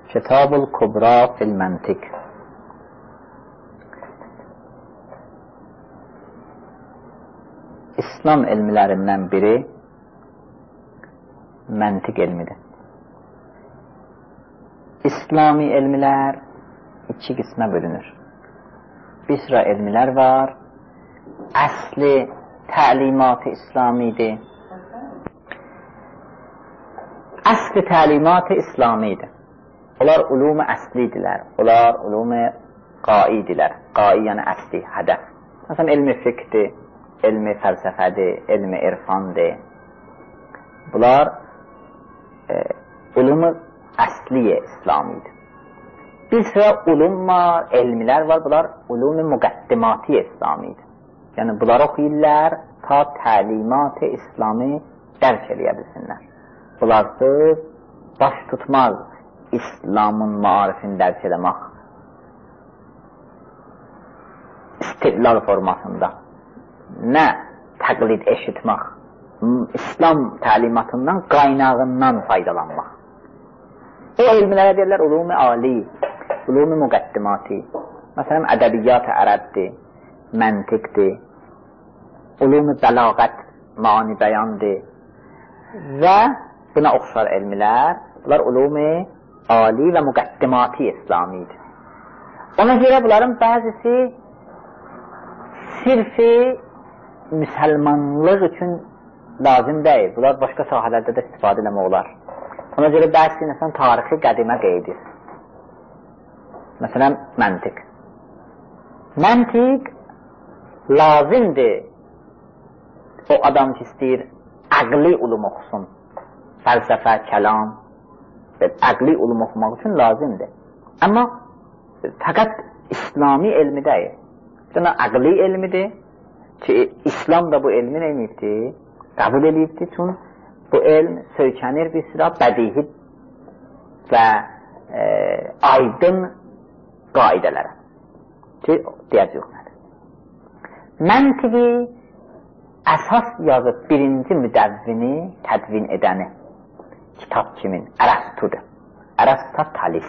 Kitab-ül Kubra fil Məntiq. İslam elmlərindən biri məntiq elmidir. İslami elmlər iki qismə bölünür. Bir sıra elmlər var, əsli təlimat-ı İslamidir. Əsli təlimat-ı İslamidir. Onlar ulum-u əslidirlər, onlar ulum-u qaidirlər. Qai yəni əsli, hədəf. Məsələn, elmi fiqhdir, elmi fəlsəfədir, elmi irfandır. Bunlar ulum-u əsliyə İslamidir. Bir sıra ulum var, elmlər var, bunlar ulum-u müqəddimati İslamidir. Yəni, bunlar oxuyurlar ta təlimat-ı İslami dərk eləyə bilsinlər. Bunlarsız baş tutmaz İslamın maarifini dərk eləmək. İstidlal formasında. Nə təqlid eşitmək. İslam təlimatından, qaynağından faydalanmaq. O elmlərə deyirlər ulum-u ali, ulum-u müqəddimati. Məsələn, ədəbiyyat-ı ərəbdir, məntiqdir, ulum-u bəlağət, mani bəyandır və buna oxşar elmlər, bunlar ulum-u ali və müqəddimati İslamidir. Ona görə bunların bəzisi sirfi müsəlmanlıq üçün lazım deyil. Bunlar başqa sahələrdə də istifadə eləmək olar. Ona görə bəzi insan tarixi qədimə qeydir. Məsələn, məntiq. Məntiq lazımdır o adam ki, istəyir əqli ulum oxusun. Fəlsəfə, kəlam, əqli ulum oxumaq üçün lazımdır. Amma fəqət İslami elmi deyil. Buna əqli elmidir ki, İslam da bu elmi neymişdir? Qəbul edibdir, çünki bu elm söykənir bir sıra bədihi və aydın qaidələrə ki, deyəcək nədir? Məntiqi əsas yazıb birinci müdəvvini tədvin edəni kitab kimin? Ərəstudur. Ərəstuda Talis.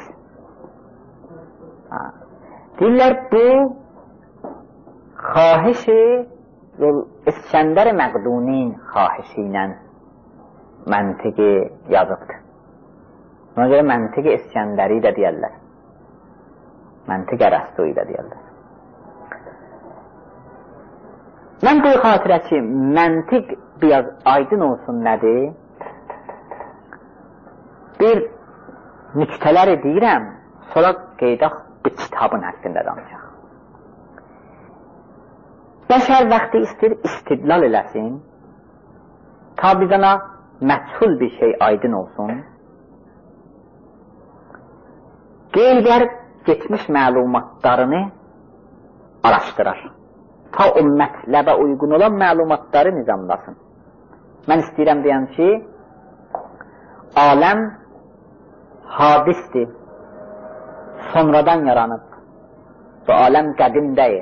Deyirlər, bu xahişi İskəndər Məqdunin xahişi ilə məntiqi yazıbdır. Ona görə məntiqi İskəndəri də deyərlər. Məntiq Ərəstu ilə deyərlər. Mən bu xatirə ki, məntiq biraz aydın olsun nədir? Bir nüktələr edirəm, sonra qeydaq bu kitabın haqqında danışaq. Bəşər vaxtı istəyir istidlal eləsin, ta bizana məchul bir şey aydın olsun. Qeydər geçmiş məlumatlarını araşdırar. Ta o mətləbə uyğun olan məlumatları nizamlasın. Mən istəyirəm deyəm ki, aləm hadisdir, sonradan yaranıb. Bu aləm qədim deyil.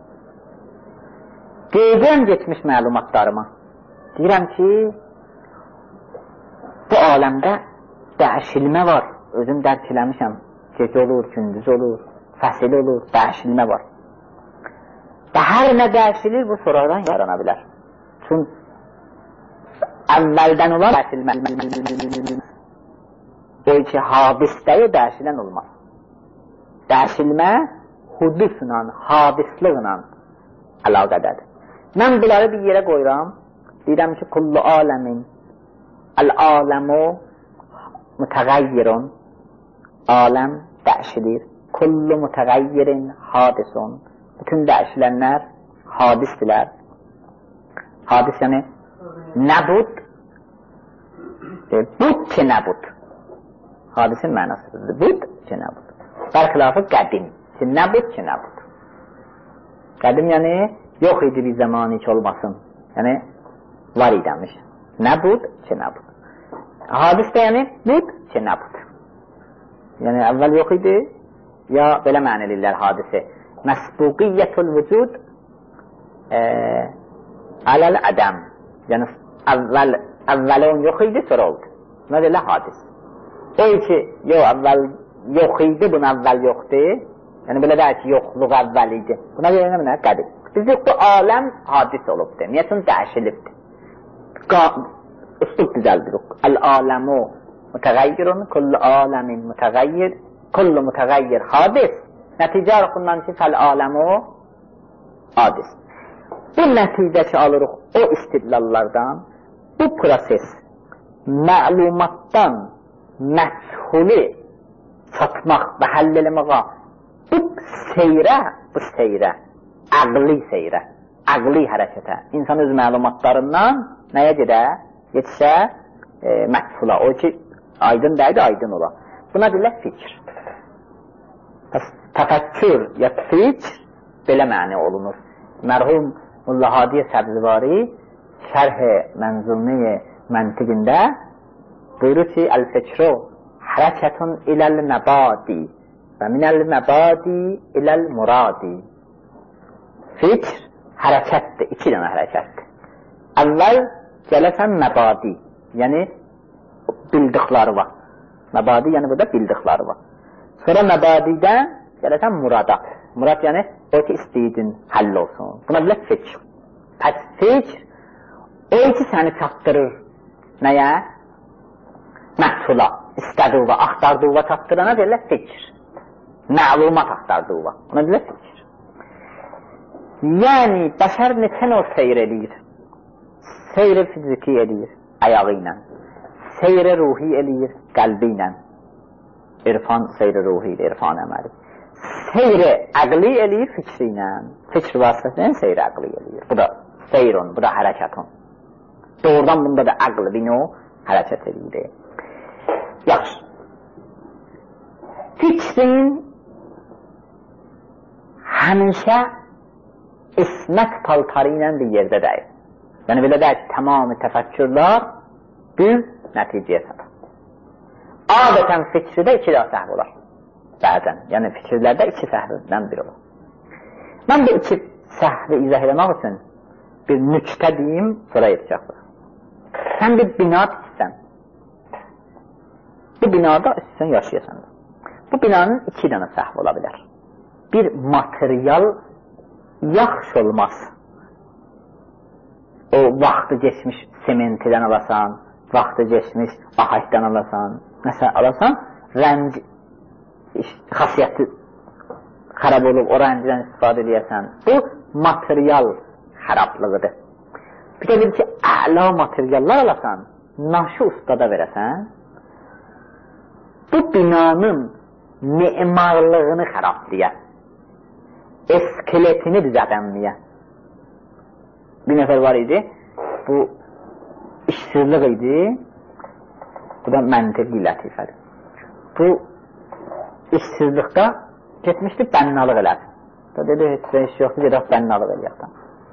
Qeydəm geçmiş məlumatlarıma. Deyirəm ki, bu aləmdə dəyişilmə var. Özüm dərk eləmişəm. Gecə olur, gündüz olur, fəsil olur, dəyişilmə var. Və hər nə dəyişilir, bu sonradan yarana bilər. Çünki əvvəldən olan dəyişilmə. O ki, hadisdəyə dəyişilən olmaz. Dəyişilmə hudusla, hadisliqlə əlaqədədir. Mən bunları bir yerə qoyuram. Deyirəm ki, kullu aləmin əl-aləmu mütəğəyyirun. Aləm dəyişilir. Kullu mütəğəyyirin hadisun. Bütün dəyişilənlər hadisdirlər. Hadis yəni nəbud. Bud ki nəbud. Hadisin mənasıdır. Bud ki nəbud. Bərxilafı qədim. Ki nəbud ki nəbud. Qədim yəni yox idi bir zamanı ki olmasın. Yəni var idəmiş. Nəbud ki nəbud. Hadis də yəni bud ki nəbud. Yəni əvvəl yox idi, ya belə mənilirlər hadisi. Məsbuqiyyətul vücud aləl ədəm. Yəni əvvəl on yox idi, sonra oldu. Buna deyirlər hadis. O ki, yox əvvəl yox idi, buna əvvəl yoxdur. Yəni, belə deyək ki, yoxluq əvvəl idi. Buna görə nə qədim? Biz yox, bu aləm hadis olubdur. Niyyətun dəyişilibdir. Üslub düzəldirik. Əl-aləmu mütəğəyyirun, kullu aləmin mütəğəyyir, kullu mütəğəyyir hadis. Nəticə arxundan ki, fəl-aləmu hadis. Bu nəticə ki, alırıq o istidlallardan, bu proses məlumatdan məshuli satmaq və həll eləməğa, bu seyrə, əqli seyrə, əqli hərəkətə, insan öz məlumatlarından nəyə gedə? Yetişə məshula, o ki, aydın deydi, aydın ola. Buna deyirlər fikir. Təfəkkür ya fikir belə məni olunur. Mərhum Molla Hadiyə Səbzivari şərh-i mənzumi məntiqində buyurur ki, əl-fikru hərəkətun iləl-məbadi və minəl-məbadi iləl-muradi. Fikr hərəkətdir, iki dənə hərəkətdir. Əvvəl gələsən məbadi, yəni bildikləri var. Məbadi, yəni burada bildikləri var. Sonra məbadidən gələsən murada. Murad yəni o ki istəydin, həll olsun. Buna bilə fikr. Pəs fikr o ki səni çatdırır. Nəyə? Məhsula, istədiğə, axtardığına çatdırana deyirlər fikr. Məlumat axtardığına. Buna bilə fikr. Yəni, bəşər neçə növ seyr edir? Seyr-i fiziki edir, ayağı ilə. Seyr-i ruhi edir, qəlbi ilə. İrfan seyr-i ruhi ilə, irfan əməli. Seyr-i əqli edir, fikri ilə. Fikr vasitəsilə seyr-i əqli edir. Bu da seyrun, bu da hərəkətun. Doğrudan bunda da əqli, bino, hərəkət edir. Yaxşı. Fikrin həmişə ismət paltarı ilə bir yerdə deyil. Yəni, belə deyək, tamamı təfəkkürlər bir nəticəyə satır. Adətən fikridə iki də səhv olar. Bəzən, yəni fikirlərdə iki səhvdən biri olur. Mən bu iki səhvi izah eləmək üçün bir nüktə deyim, sonra yetəcəkdir. Sən bir bina tiksən. Bu binada üstün yaşayasan. Bu binanın iki dənə səhv ola bilər. Bir material yaxşı olmaz. O vaxtı geçmiş sementidən alasan, vaxtı geçmiş ahəkdən alasan, nəsə alasan, rəng xasiyyəti xərab olub, o rəngdən istifadə edəyəsən. Bu material xərablığıdır. Bir də bir ki, əla materiallar alasan, naşı ustada verəsən, bu binanın memarlığını xərabləyə, eskeletini düzədənləyə. Bir nəfər var idi, bu işsizlik idi, bu da məntiqli lətifədir. Bu işsizlikdə getmişdi, bənnalıq elədi. Da dedi, heç iş yoxdur, gedək bənnalıq eləyəkdən.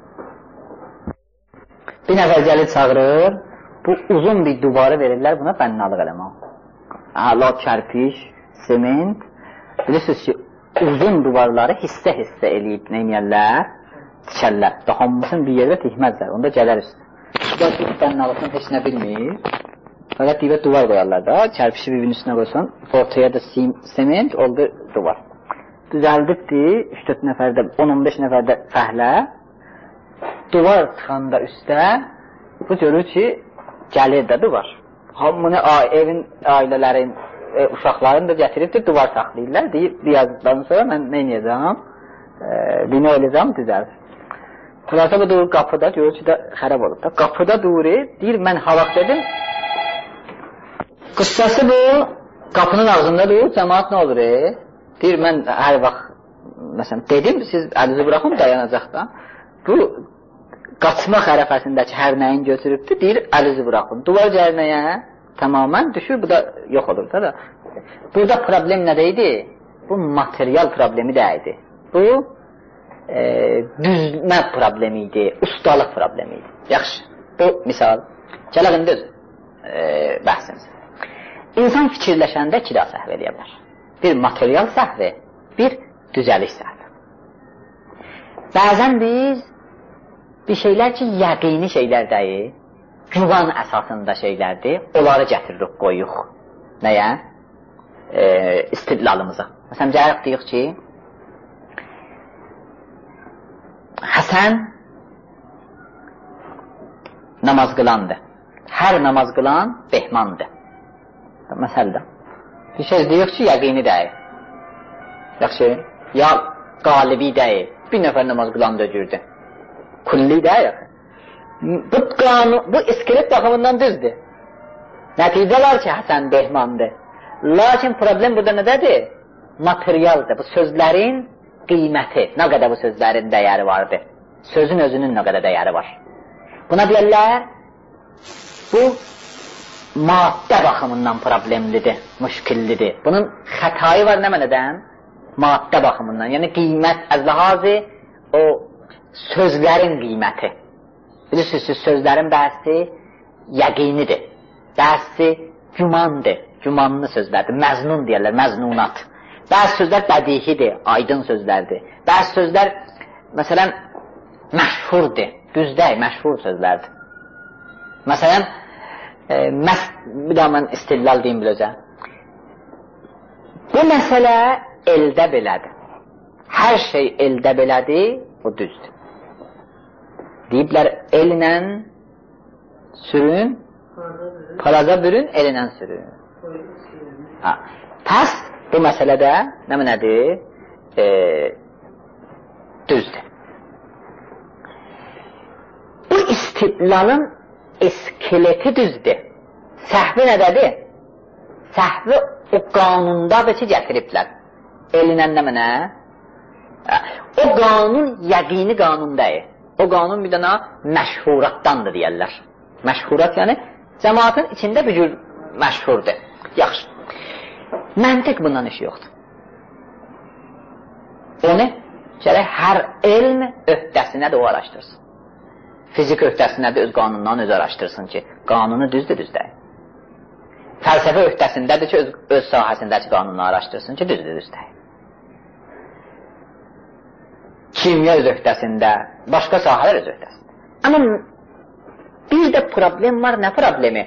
Bir nəfər gəlir çağırır, bu uzun bir duvarı verirlər, buna bənnalıq eləmək. Əla kərpiş, sement, bilirsiniz ki, uzun duvarları hissə-hissə eləyib neynəyərlər, tikərlər. Daha hamısını bir yerdə tikməzlər, onda gələr üstə. Üstə bənnalığını heç nə bilmir. Fəqət divə duvar qoyarlar da, kərpişi bir-birinin üstünə qoysan, ortaya da sement, oldu duvar. Düzəldibdir, 3-4 nəfərdə, 10-15 nəfərdə fəhlə, duvar çıxanda üstə, bu görür ki, gəlir də duvar. Hamını evin, ailələrin, uşaqlarını da gətiribdir, duvar saxlayırlar, deyib, birazdan sonra mən neynəyəcəm, bina olacam, düzəlir. Burası bu durur qapıda, görür ki, xərab olub da, qapıda durur, deyir, mən havaq dedim, qıssası bu, qapının ağzında durur, cəmaat nə olur, deyir, mən hər vaxt, məsələn, dedim, siz əlizi bıraxın, dayanacaq da, bu, qaçmaq ərəfəsindəki hər nəyin götürübdür, deyir, əlizi bıraxın, duvar gəlməyə tamamən düşür, bu da yox olur da. Burada problem nədəydi? Bu material problemi deyildi. Bu, düzmə problemi idi, ustalıq problemi idi. Yaxşı, bu misal. Gələk indi bəhsimiz. İnsan fikirləşəndə iki daha səhv edə bilər. Bir material səhvi, bir düzəliş səhvi. Bəzən biz bir şeylər ki, yəqini şeylər deyil, güman əsasında şeylərdir, onları gətiririk, qoyuq. Nəyə? istidlalımıza. Məsələn, gəlib deyik ki, Həsən namaz qılandır. Hər namaz qılan behmandır. Məsələn, bir şey deyik ki, yəqini deyil. Yaxşı, ya qalibi deyil. Bir nəfər namaz qılan döcürdür. Kulli deyil. Bu iskelet baxımından düzdür. Nəticələr ki, Həsən behmandır. Lakin problem burada nədədir? Materialdır. Bu sözlərin qiyməti. Nə qədər bu sözlərin dəyəri vardır? Sözün özünün nə qədər dəyəri var? Buna deyərlər, bu maddə baxımından problemlidir, müşkillidir. Bunun xətayı var nə mənədən? Maddə baxımından. Yəni qiymət, əzləhazı o sözlərin qiyməti. Bilirsiniz, sözlərin bəzi yəqinidir. Bəzi gümandır, gümanlı sözlərdir. Məznun deyərlər, məznunat. Bəzi sözlər bədihidir, aydın sözlərdir. Bəzi sözlər, məsələn, məşhurdur, düzdək, məşhur sözlərdir. Məsələn, bir daha mən istidlal deyim biləcəm. Bu məsələ eldə belədir. Hər şey eldə belədir, o düzdür. Deyiblər, ellə sürün, palaza bürün, ellə sürün. Pəs, bu məsələdə nə nədir? Düzdür. Bu istidlalın iskeleti düzdür. Səhvi nədədir? Səhvi o qanundadır ki, gətiriblər. Elinən nə mənə? O qanun yəqini qanun deyil. O qanun bir dənə məşhuratdandır deyərlər. Məşhurat yəni cəmaatın içində bir cür məşhurdur. Yaxşı. Məntiq bundan işi yoxdur. Onu gərək hər elm öhdəsinə də o araşdırsın. Fizik öhdəsinə də öz qanundan öz araşdırsın ki, qanunu düzdür, düz deyil. Fəlsəfə öhdəsindədir ki, öz sahəsindəki qanunu araşdırsın ki, düzdür, düz deyil. Kimya öz öhdəsində, başqa sahələr öz öhdəsində. Amma bir də problem var, nə problemi?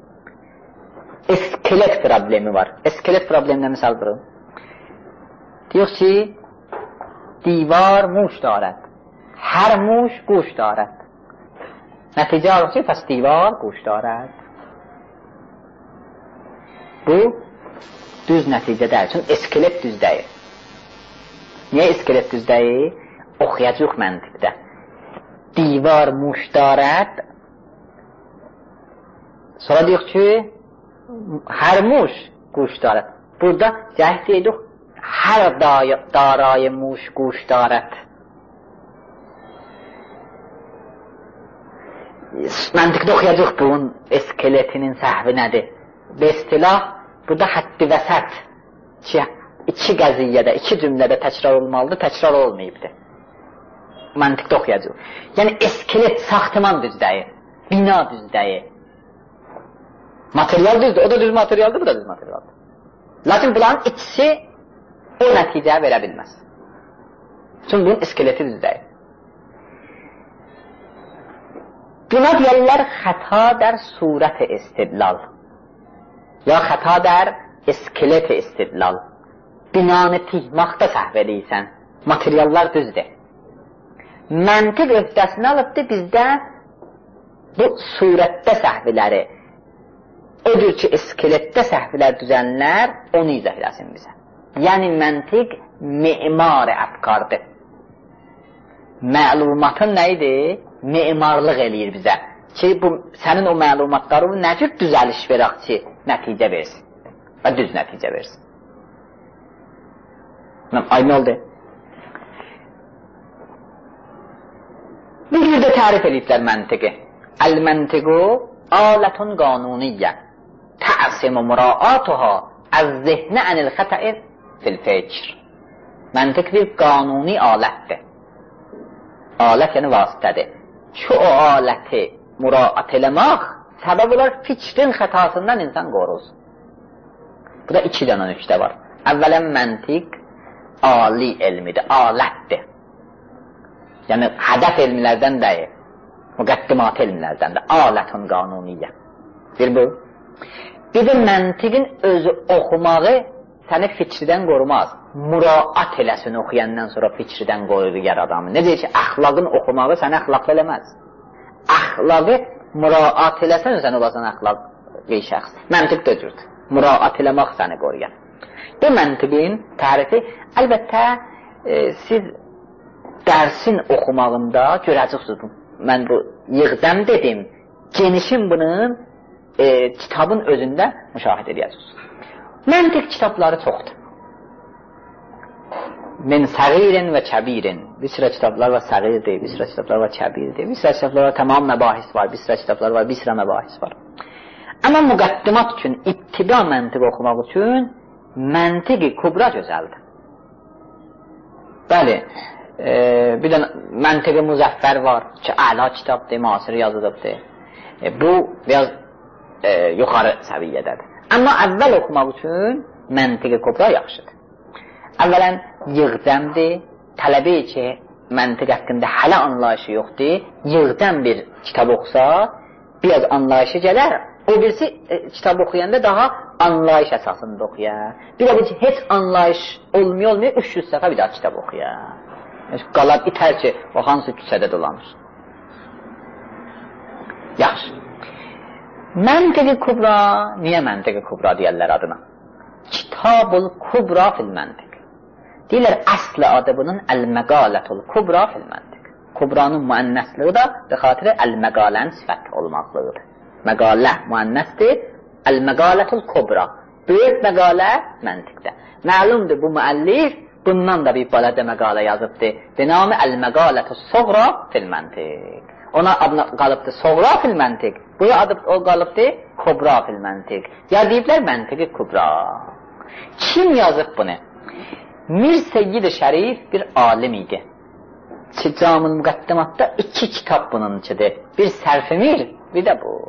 İskelet problemi var. İskelet problemine misal durun. Diyor ki, divar muş دارد. Her muş گوش دارد. Nəticə alır ki, pəs divar گوش دارد. Bu düz nəticə deyil. Çünki iskelet düz deyil. Niyə iskelet düz deyil? Oxuyacaq məntiqdə. Divar muş دارد. Sonra diyor ki, her muş گوش دارد. Burada cəhd deyirik, her darayı muş گوش دارد. Məntiqdə oxuyacaq bunun iskeletinin səhvi nədir? Və istilah, burada həddi vəsət iki qəziyyədə, iki cümlədə təkrar olmalıdır, təkrar olmayıbdır. Məntiqdə oxuyacaq. Yəni iskelet saxtıman düz deyil, bina düz deyil. Material düzdür, o da düz materialdır, bu da düz materialdır. Lakin bunların ikisi o nəticəyə verə bilməz. Çünki bunun iskeleti düz deyil. Buna deyərlər xəta dər surət-i istidlal. Ya xəta dər iskelet-i istidlal. Binanı tihmaqda səhv eləyirsən. Materiallar düzdür. Məntiq öhdəsini alıbdır bizdə bu surətdə səhvləri. Odur ki, iskeletdə səhvlər düzənlər onu izah eləsin bizə. Yəni məntiq memar-ı əfkardır. Məlumatın nə idi? Memarlıq eləyir bizə. Ki, sənin o məlumatları nə cür düzəliş verək ki, nəticə versin. Və düz nəticə versin. Aynı oldu. Bir də tərif ediblər məntiqi. Əl-məntiqu alətun qanuniyyə. Tə'simu muraatuha əz-zihnə ənil-xətəir fil-fəkr. Məntiq bir qanuni alətdir. Alət yəni vasitədir. Ki o aləti muraat eləmək səbəb olar fikrin xətasından insan qorulsun. Bu da iki dənə nöqtə var. Əvvələn məntiq ali elmidir, alətdir. Yəni hədəf elmlərdən deyil, müqəddimat elmlərdən də alətun qanuniyyə. Bir bu. Bir də məntiqin özü oxumağı səni fikridən qorumaz. Muraat eləsin oxuyandan sonra fikridən qorur yer adamı. Necə ki, əxlaqın oxumağı səni əxlaqlı eləməz. Əxlaqı muraat eləsən, sən olasan əxlaqlı şəxs. Məntiq də cürdür. Muraat eləmək səni qoruyar. Bu məntiqin tərifi, əlbəttə, siz dərsin oxumağında görəcəksiniz. Mən bu yığdəm dedim, genişin bunun kitabın özündə müşahidə edəcəksiniz. Məntiq kitabları çoxdur. Min səgirin və kəbirin. Bir sıra kitablar var səgirdir, bir sıra kitablar var kəbirdir, bir sıra kitablar var tamam məbahis var, bir sıra kitablar var, bir sıra məbahis var. Amma müqəddimat üçün, ibtida məntiq oxumaq üçün məntiqi kubra gözəldir. Bəli, bir də məntiqi müzəffər var ki, əla kitabdır, müasir yazılıbdır. Bu biraz yuxarı səviyyədədir. Amma əvvəl oxumaq üçün məntiqi kubra yaxşıdır. Əvvələn yığdəmdir, tələbi ki, məntiq haqqında hələ anlayışı yoxdur, yığdəm bir kitab oxusa, biraz anlayışı gələr, o birisi kitab oxuyanda daha anlayış əsasında oxuyar. Bir də ki, heç anlayış olmuyor, 300 səfə bir daha kitab oxuyar. Qalab itər ki, o hansı küçədə dolanır. Yaxşı. Məntiqi kubra, niyə məntiqi kubra deyərlər adına? Kitab-ül kubra fil məntiq. Deyirlər, əsl adı bunun əl-məqalətul kubra fil məntiq. Kubranın müənnəsliği da bir xatirə əl-məqalənin sifət olmaqlığıdır. Məqalə müənnəsdir, əl-məqalətul kubra. Böyük məqalə məntiqdə. Məlumdur, bu müəllif bundan da bir bələdə məqalə yazıbdır. Binamı əl-məqalətul soğra fil məntiq. Ona adına qalıbdır soğra fil məntiq. Buya adı o qalıbdır kubra fil məntiq. Ya deyiblər məntiqi kubra. Kim yazıb bunu? Mir Seyyid-i Şərif bir alim idi. Cam-ül Müqəddimatda 2 kitab bunun içidir. Bir Sərf-i Mir, bir də bu.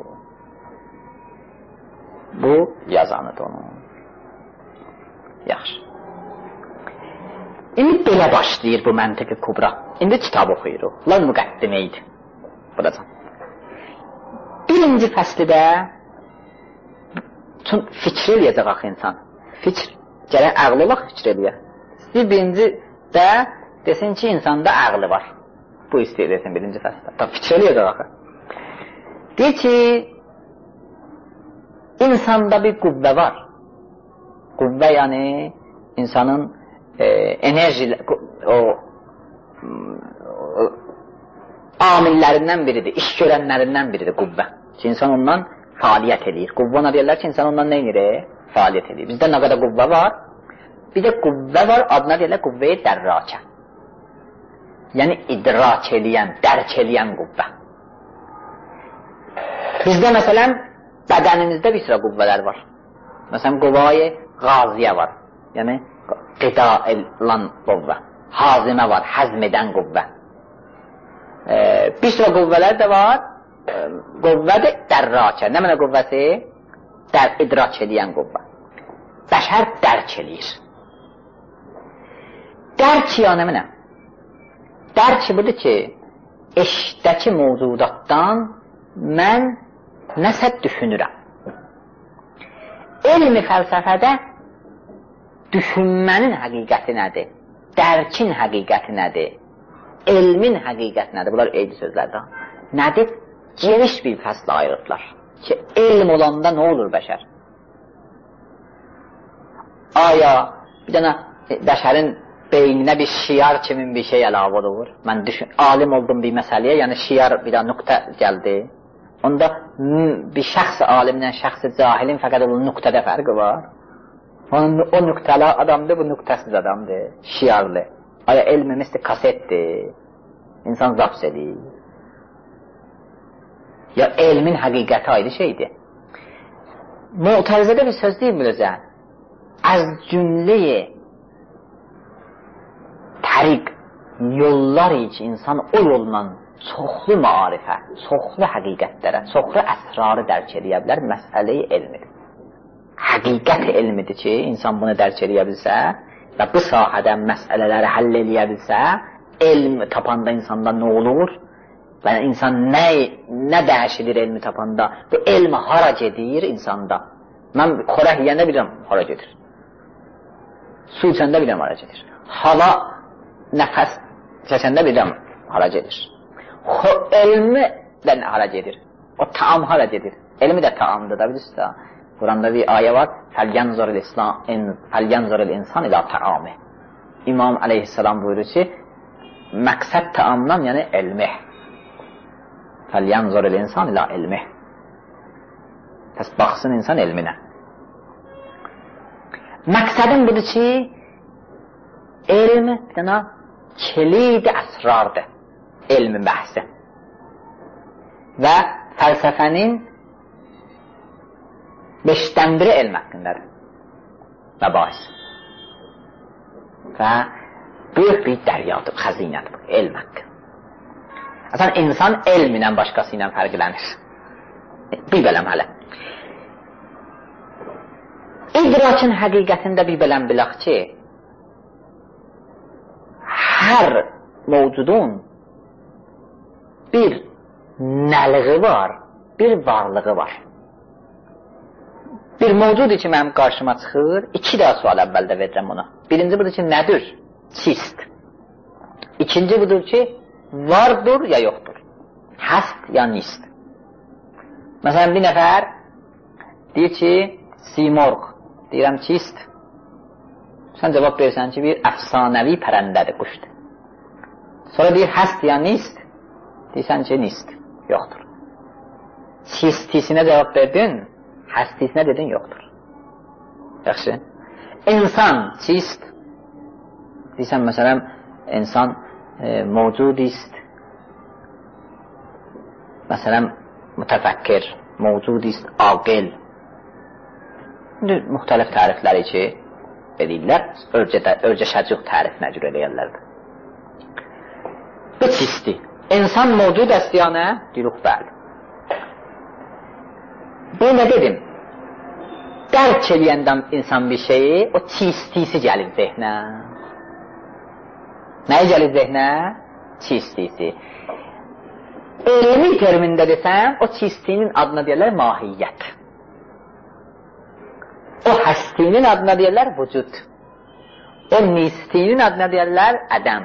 Bu yazanıdır onun. Yaxşı. İndi belə başlayır bu məntiqi kubra. İndi kitab oxuyuruq. Lan müqəddimə idi. Buracan. Birinci fəslidə fikr eləyəcək axı insan. Fikr, gələk ağlı olaq fikr eləyək. Birinci də desin ki, insanda ağlı var. Bu istəyir desin birinci fəslidə. Tabi fikr eləyəcək axı. Deyir ki, insanda bir qüvvə var. Qüvvə yəni insanın enerji, o amillərindən biridir, iş görənlərindən biridir qüvvə. Ki, insan ondan fəaliyyət edir. Qüvvə ona deyirlər ki, insan ondan nə edir? Fəaliyyət edir. Bizdə nə qədər qüvvə var? Bir də qüvvə var, adına deyirlər qüvvəyə dərrakə. Yəni idrak eləyən, dərk eləyən qüvvə. Bizdə məsələn, bədənimizdə bir sıra qüvvələr var. Məsələn, qüvvəyə qaziyə var. Yəni, qida elan qüvvə. Hazimə var, həzm edən qüvvə. Bir sıra qüvvələr də var, qüvvədir dərrakə. Nə mənə qüvvəsi? İdrak eləyən qüvvə. Bəşər dərk eləyir. Dərk ya nə mənə? Dərk budur ki, eşdəki mövzudatdan mən nəsə düşünürəm. Elmi fəlsəfədə düşünmənin həqiqəti nədir? Dərkin həqiqəti nədir? Elmin həqiqəti nədir? Bunlar eyni sözlərdir. Nədir? Geniş bir fəslə ayırıblar. Ki, elm olanda nə olur bəşər? Aya, bir dənə bəşərin beyninə bir şiar kimin bir şey əlavə olur. Mən alim oldum bir məsələyə, yəni şiar bir də nöqtə gəldi. Onda bir şəxs alimlə şəxs cahilin fəqət onun nöqtədə fərqi var. O nöqtəli adamdır, bu nöqtəsiz adamdır, şiarlı. Aya elmimiz kasetdir, insan zaps edir. Ya elmin həqiqəti ayrı şeydir. Mu'tərizədə bir söz deyil biləcə. Az cümləyi təriq yollar ki, insan o yolla çoxlu maarifə, çoxlu həqiqətlərə, çoxlu əsrarı dərk edə bilər, məsələyi elmidir. Həqiqət elmidir ki, insan bunu dərk edə bilsə və bu sahədə məsələləri həll edə bilsə, elm tapanda insanda nə olur? Və insan nə dəyişilir elmi tapanda? Bu elm hara gedir insanda? Mən xorək yiyəndə bilirəm, hara gedir. su içəndə bilirəm hara gedir. Hava, nəfəs çəkəndə bilirəm hara gedir. Elmi də hara gedir. O taam hara gedir. Elmi də taamdır da bilirsiniz də. Quranda bir ayə var. Fəlyanzurul insan ilə taami. İmam aleyhisselam buyurur ki, məqsəd taamdan yəni elmi. Fəlyanzurul insan ilə elmi. Pəs baxsın insan elminə. Məqsədim budur ki, elm bir dənə kilid-i əsrardır. Elmi bəhsi. Və fəlsəfənin 5-dən biri elm haqqındadır. Və bahis. Və böyük bir dəryadır, xəzinədir, elm haqqı. Əsən, insan elm ilə başqası ilə fərqlənir. Bir bələm hələ. İdrakin həqiqətində bir bələm bilək ki, hər mövcudun bir nəliği var, bir varlığı var. Bir mövcud ki, mənim qarşıma çıxır, 2 daha sual əvvəldə verirəm ona. Birinci budur ki, nədir? Çist. İkinci budur ki, vardır ya yoxdur. Həst ya nist. Məsələn, bir nəfər deyir ki, simorq. Deyirəm çist. Sən cavab verirsən ki, bir əfsanəvi pərəndədir, quşdur. Sonra deyir, həst ya nist. Deyirsən ki, nist. Yoxdur. Çistisinə cavab verdin, həstisinə dedin, yoxdur. Yaxşı. İnsan çist. Deyirsən, məsələn, insan mövcudist. Məsələn, mütəfəkkir, mövcudist, aqil. Müxtəlif tərifləri ki, edirlər, örcəşəcıq tərifinə görə eləyərlərdir. Bu çisti. İnsan mövcud əstiyanə, diruq bəli. Bu nə dedim? Dərk eləyəndən insan bir şeyi, o çistisi gəlir zehnə. Nəyə gəlir zehnə? Çistisi. Elmi termində desəm, o çistinin adına deyərlər mahiyyət. O həstinin adına deyərlər vücud. O nistinin adına deyərlər ədəm.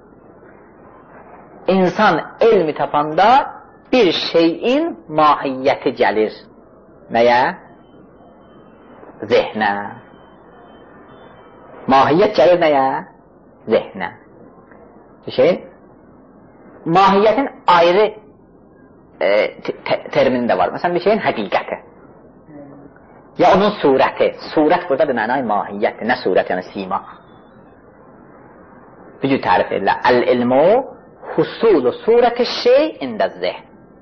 İnsan elmi tapanda bir şeyin mahiyyəti gəlir. Nəyə? Zehnə. Mahiyyət gəlir nəyə? Zehnə. Bir şeyin mahiyyətin ayrı termini də var. Məsələn, bir şeyin həqiqəti. Ya onun surəti. Surət burada bir mənay mahiyyətdir. Nə surət, yəni sima. Bir cür tərif edirlər. Əl-ilmu husulu surəti şey ində zehn.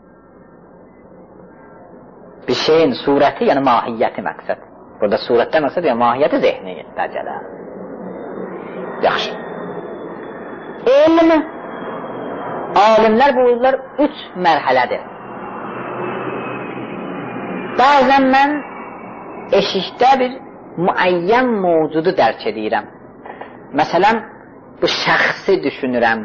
Bir şeyin surəti, yəni mahiyyəti məqsəd. Burada surətdə məqsəd, yəni mahiyyəti zehni dərcələ. Yaxşı. Elm, alimlər buyururlar 3 mərhələdir. Bəzən mən eşikdə bir müəyyən mövcudu dərk edirəm. Məsələn, bu şəxsi düşünürəm.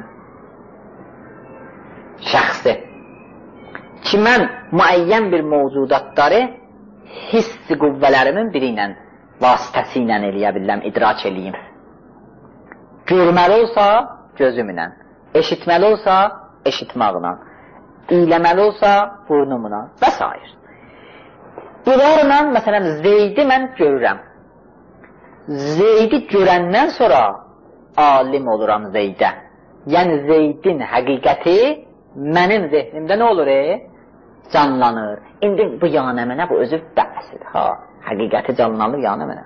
Şəxsi. Ki, mən müəyyən bir mövcudatları hissi qüvvələrimin biri ilə, vasitəsi ilə eləyə biləm, idrak eləyim. Görməli olsa, gözümlə. Eşitməli olsa, eşitmaqla. İyləməli olsa, burnumla və s. Bunlarla, məsələn, Zeydi mən görürəm. Zeydi görəndən sonra alim oluram Zeydə. Yəni, Zeydin həqiqəti mənim zehnimdə nə olur? Canlanır. İndi bu yanə mənə, bu özü bəhsidir. Həqiqəti canlanır yanə mənə.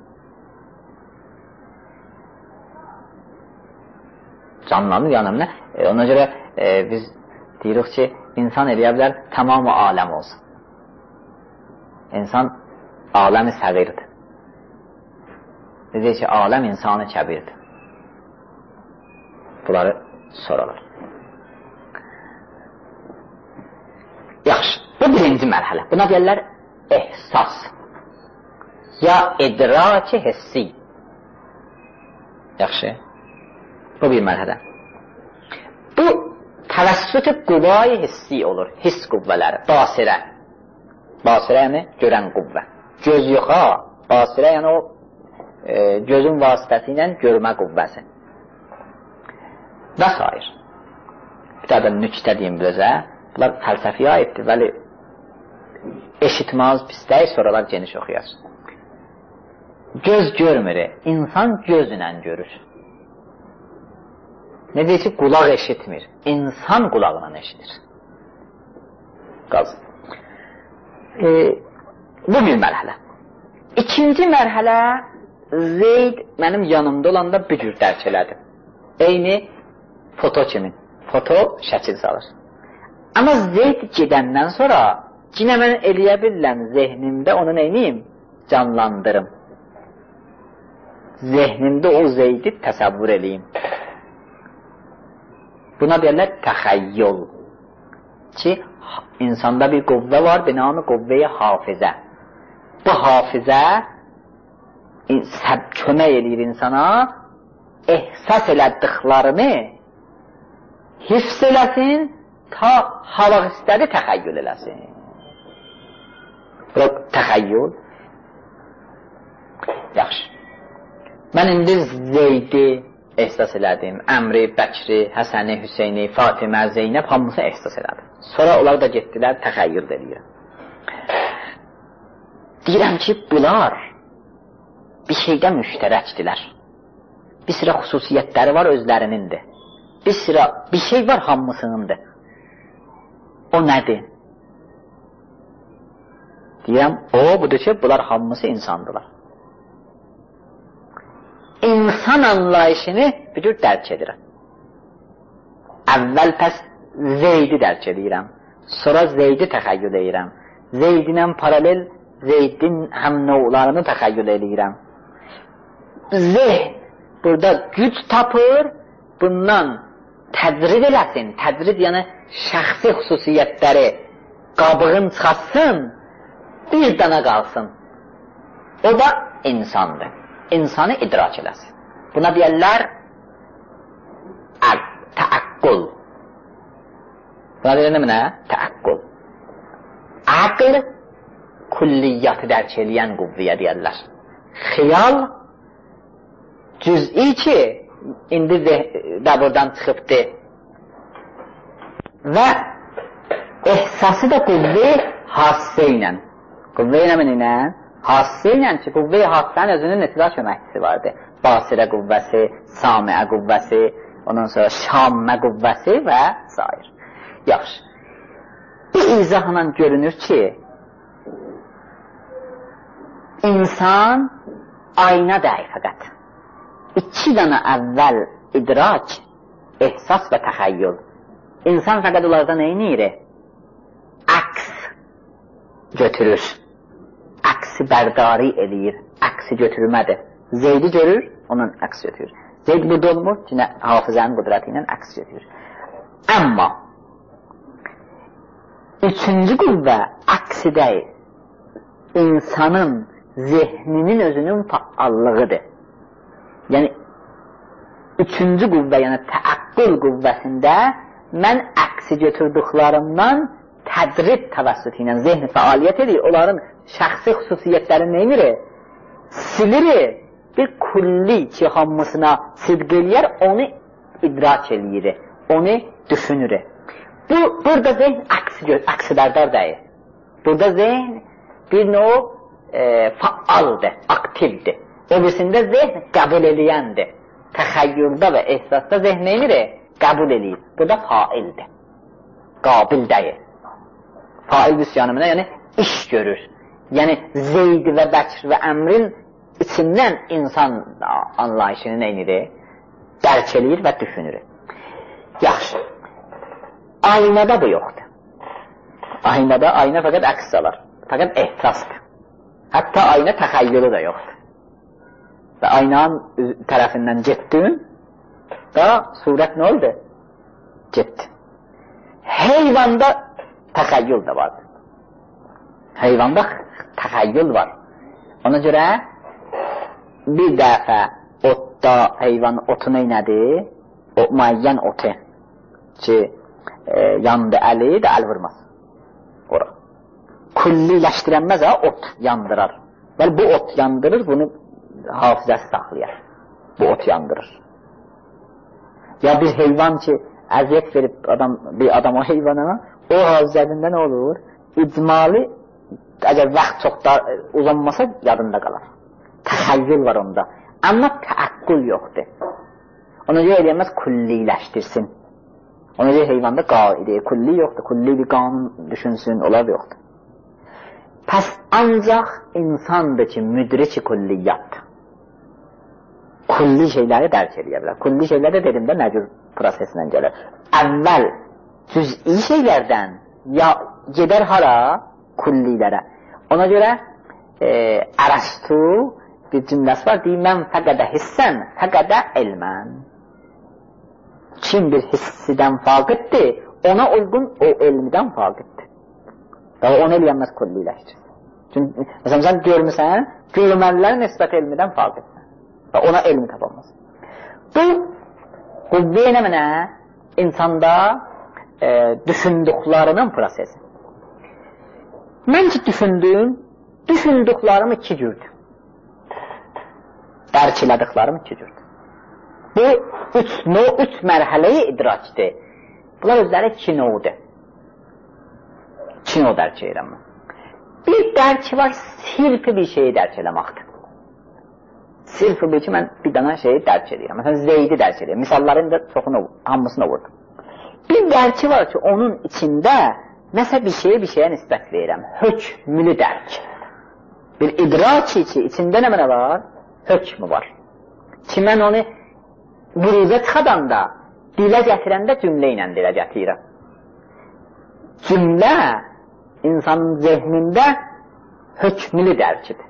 Canlanır yanə mənə. Ona görə biz deyirik ki, insan eləyə bilər, tamamı aləm olsun. İnsan aləmi səğirdir. Deyir ki, aləm insanı kəbirdir. Bunları sorarlar. Yaxşı, bu birinci mərhələ. Buna deyirlər ehsas. Ya idraki hissi. Yaxşı. Bu bir mərhələ. Bu təvəssüt-i qüvvayı hissi olur. Hiss qüvvələri. Basirə. Basirə yəni görən qüvvə. Göz yox ha. Basirə yəni o gözün vasitəsi ilə görmə qüvvəsi və s. Bir daha da nüktə deyim bizə, bunlar fəlsəfiyə aiddir, vəli eşitmaz pisdəyi soralar geniş oxuyar. Göz görmür, insan gözlə görür. Ne deyir ki, qulaq eşitmir, insan qulaqla eşitir. Qalsın. Bu bir mərhələ. İkinci mərhələ, Zeyd mənim yanımda olanda bir cür dərk elədi. Eyni foto kimi. Foto şəkil salır. Amma Zeyd gedəndən sonra yine mən eləyə bilirəm zehnimdə onu neyniyim? Canlandırım. Zehnimdə o Zeydi təsəvvür eləyim. Buna deyirlər təxəyyül. Ki, insanda bir qüvvə var, binamı qüvvəyə hafizə. Bu hafizə kömək eləyir insana, ehsas elədiklərini hifz eləsin, ta halaq istədi təxəyyül eləsin. Bu təxəyyül. Yaxşı. Mən indi Zeydi ehsas elədim, Əmri, Bəkri, Həsəni, Hüseyni, Fatimə, Zeynəb hamısı ehsas elədim. Sonra onlar da getdilər, təxəyyül eləyir. Deyirəm ki, bunlar bir şeydə müştərəkdilər. Bir sıra xüsusiyyətləri var, özlərinindir. Bir şey var, hamısınındır. O nədir? Deyirəm, budur ki, bunlar hamısı insandılar. İnsan anlayışını bir cür dərk edirəm. Əvvəl pəs Zeydi dərk edirəm. Sonra Zeydi təxəyyül edirəm. Zeydinlə paralel Zeydin həm növlarını təxəyyül edirəm. Zehn burada güc tapır, bundan tədrid eləsin. Tədrid yəni şəxsi xüsusiyyətləri qabığın çıxasın, bir dana qalsın. O da insandır. İnsanı idrak eləsin. Buna deyərlər təəqqül. Buna deyərlər nə? Təəqqül. Aql külliyyatı dərk eləyən qüvvəyə deyərlər. Xiyal cüz'i ki, indi də buradan çıxıbdır. Və ehsası da qüvvə hassə ilə. Qüvvə ilə hassə ilə ki, qüvvə hassənin özünün neçə köməkçisi vardır. Basirə qüvvəsi, samiə qüvvəsi, ondan sonra şammə qüvvəsi və s. Yaxşı. Bu izahla görünür ki, insan ayna deyil fəqət. 2 dana əvvəl idrak, ehsas və təxəyyül. İnsan fəqət onlardan neynir? Əks götürür. Əksi bərdari eləyir. Əksi götürmədir. Zeydi görür, onun əks götürür. Zeyd burada olmur, yine hafızanın qudrəti ilə əks götürür. Amma 3-cü qüvvə əksi deyil. İnsanın zehninin özünün faallığıdır. Yəni 3-cü qüvvə, yəni təəqqül qüvvəsində mən əksi götürdüklərimdən tədrid təvəssütü ilə zehni fəaliyyət edir. Onların şəxsi xüsusiyyətlərini neynir? Silir. Bir kulli ki, hamısına sidq eləyər, onu idrak eləyir, onu düşünür. Burada zehn əksi bərdar deyil. Burada zehn bir növ faaldır, aktivdir. O birisində zehn qəbul eləyəndir. Təxəyyüldə və ehsasda zehn neynir? Qəbul eləyir. Burada faildir. Qabil deyil. Fail büsyanımına, yəni iş görür. Yəni Zeyd və Bəkr və Əmrin içindən insan anlayışını neynir? Dərk eləyir və düşünür. Yaxşı. Aynada bu yoxdur. Ayna fəqət əks alır. Fəqət ehsasdır. Hətta ayna təxəyyülü də yoxdur. Və aynanın tərəfindən getdin, da surət nə oldu? Getdi. Heyvanda təxəyyül də vardır. Heyvanda təxəyyül var. Ona görə bir dəfə otda heyvan otu neynədir? O müəyyən otu ki, yandı əli də əl vurmaz. Ora. Külliləşdirənməz ot yandırar. Bəli, bu ot yandırır, bunu hafizəsi saxlayar. Bu ot yandırır. Ya bir heyvan ki, əziyyət verib bir adam o heyvana, o hafizəsində nə olur? İcmali, əgər vaxt çox da uzanmasa yadında qalar. Təxəyyül var onda. Amma təəqqül yoxdur. Ona görə eləyəməz külliləşdirsin. Ona görə heyvanda qaidə, külli yoxdur. Külli bir qanun düşünsün, onlar da yoxdur. Pəs ancaq insandır ki, müdrik-i külliyyatdır. Külli şeyləri dərk edə bilər. Külli şeylər də dedimdə məcbur prosesindən gəlir. Əvvəl cüz'i şeylərdən ya gedər hara? Küllilərə. Ona görə Ərəstu bir cümləsi var, deyir, mən fəqədə hissən, fəqədə elmən. Kim bir hissidən faqiddir, ona uyğun o elmidən faqiddir. Daha onu eləyənməz külliləşdir. Çünki, məsələn, sən görmüsən, görməlilər nisbət elmidən faqiddir. Və ona elmi tapılmaz. Bu, qüvvə nə mənə? İnsanda düşündüklərinin prosesi. Mən ki düşündüklərimi iki cürdür. Dərk elədiklərim iki cürdür. Bu, üç mərhələyi idrakdir. Bunlar özləri iki növdir. İki növ dərk edirəm. Bir dərki var, sirfi bir şeyi dərk eləməkdir. Sirfi bir ki, mən bir dana şeyi dərk edirəm. Məsələn, Zeydi dərk edirəm. Misalların da çoxunu, hamısını vurdum. Bir dərki var ki, onun içində nəsə bir şeyə nisbət verirəm. Hökmülü dərk. Bir idraki ki, içində nə mənə var? Hökmü var. Ki, mən onu büruzə çıxadanda, dilə gətirəndə cümlə ilə dilə gətirirəm. Cümlə insanın zehnində hökmülü dərkidir.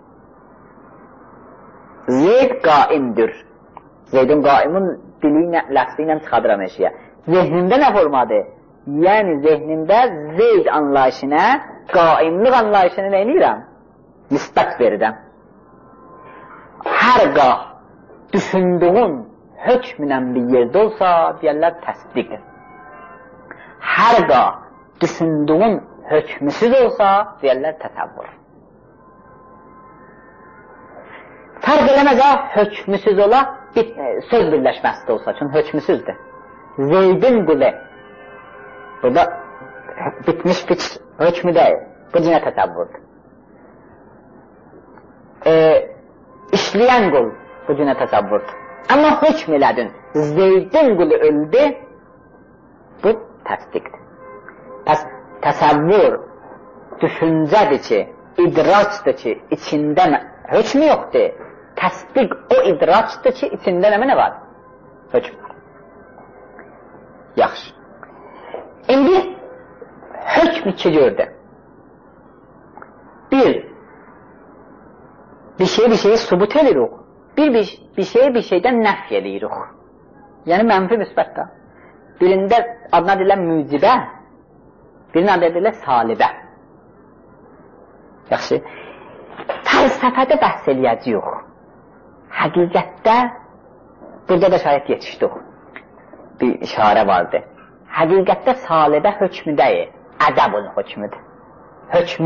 Zeyd qaimdir. Zeydin qaimun dili ilə, ləfsi ilə çıxadıram eşiyə. Zehnində nə formadır? Yəni zehnində Zeyd anlayışına, qaimlik anlayışına nə edirəm? Nisbət verirəm. Hər qah düşündüğün hökmünə bir yerdə olsa, deyərlər təsdiqdir. Hər qah düşündüğün hökmüsüz olsa, deyərlər təsəvvür. Fərq eləməz ha, hökmüsüz ola, söz birləşməsi də olsa, çünki hökmüsüzdür. Zeydin qılı, burada bitmiş hökmü deyil, bu cinə təsəvvürdür. İşləyən qul, bu cinə təsəvvürdür. Amma hökm elədin, Zeydin qılı öldü, bu təsdiqdir. Pəs təsəvvür düşüncədir ki, idraçdır ki, içində hökm yoxdur. Təsdiq o idraçdır ki, içində nə var? Hökm var. Yaxşı. İndi hökm iki gördü. Bir şeyi subut edirik. Bir şeydən nəf edirik. Yəni mənfi müsbətdə. Birində adına deyilən mücibə, birinin adına deyilən salibə. Yaxşı. Fəlsəfədə bəhs eləyəcəyik. Həqiqətdə, burada da şayət yetişdik. Bir işarə vardı. Həqiqətdə salibə hökmü deyil, ədəbün hökmüdür. Hökm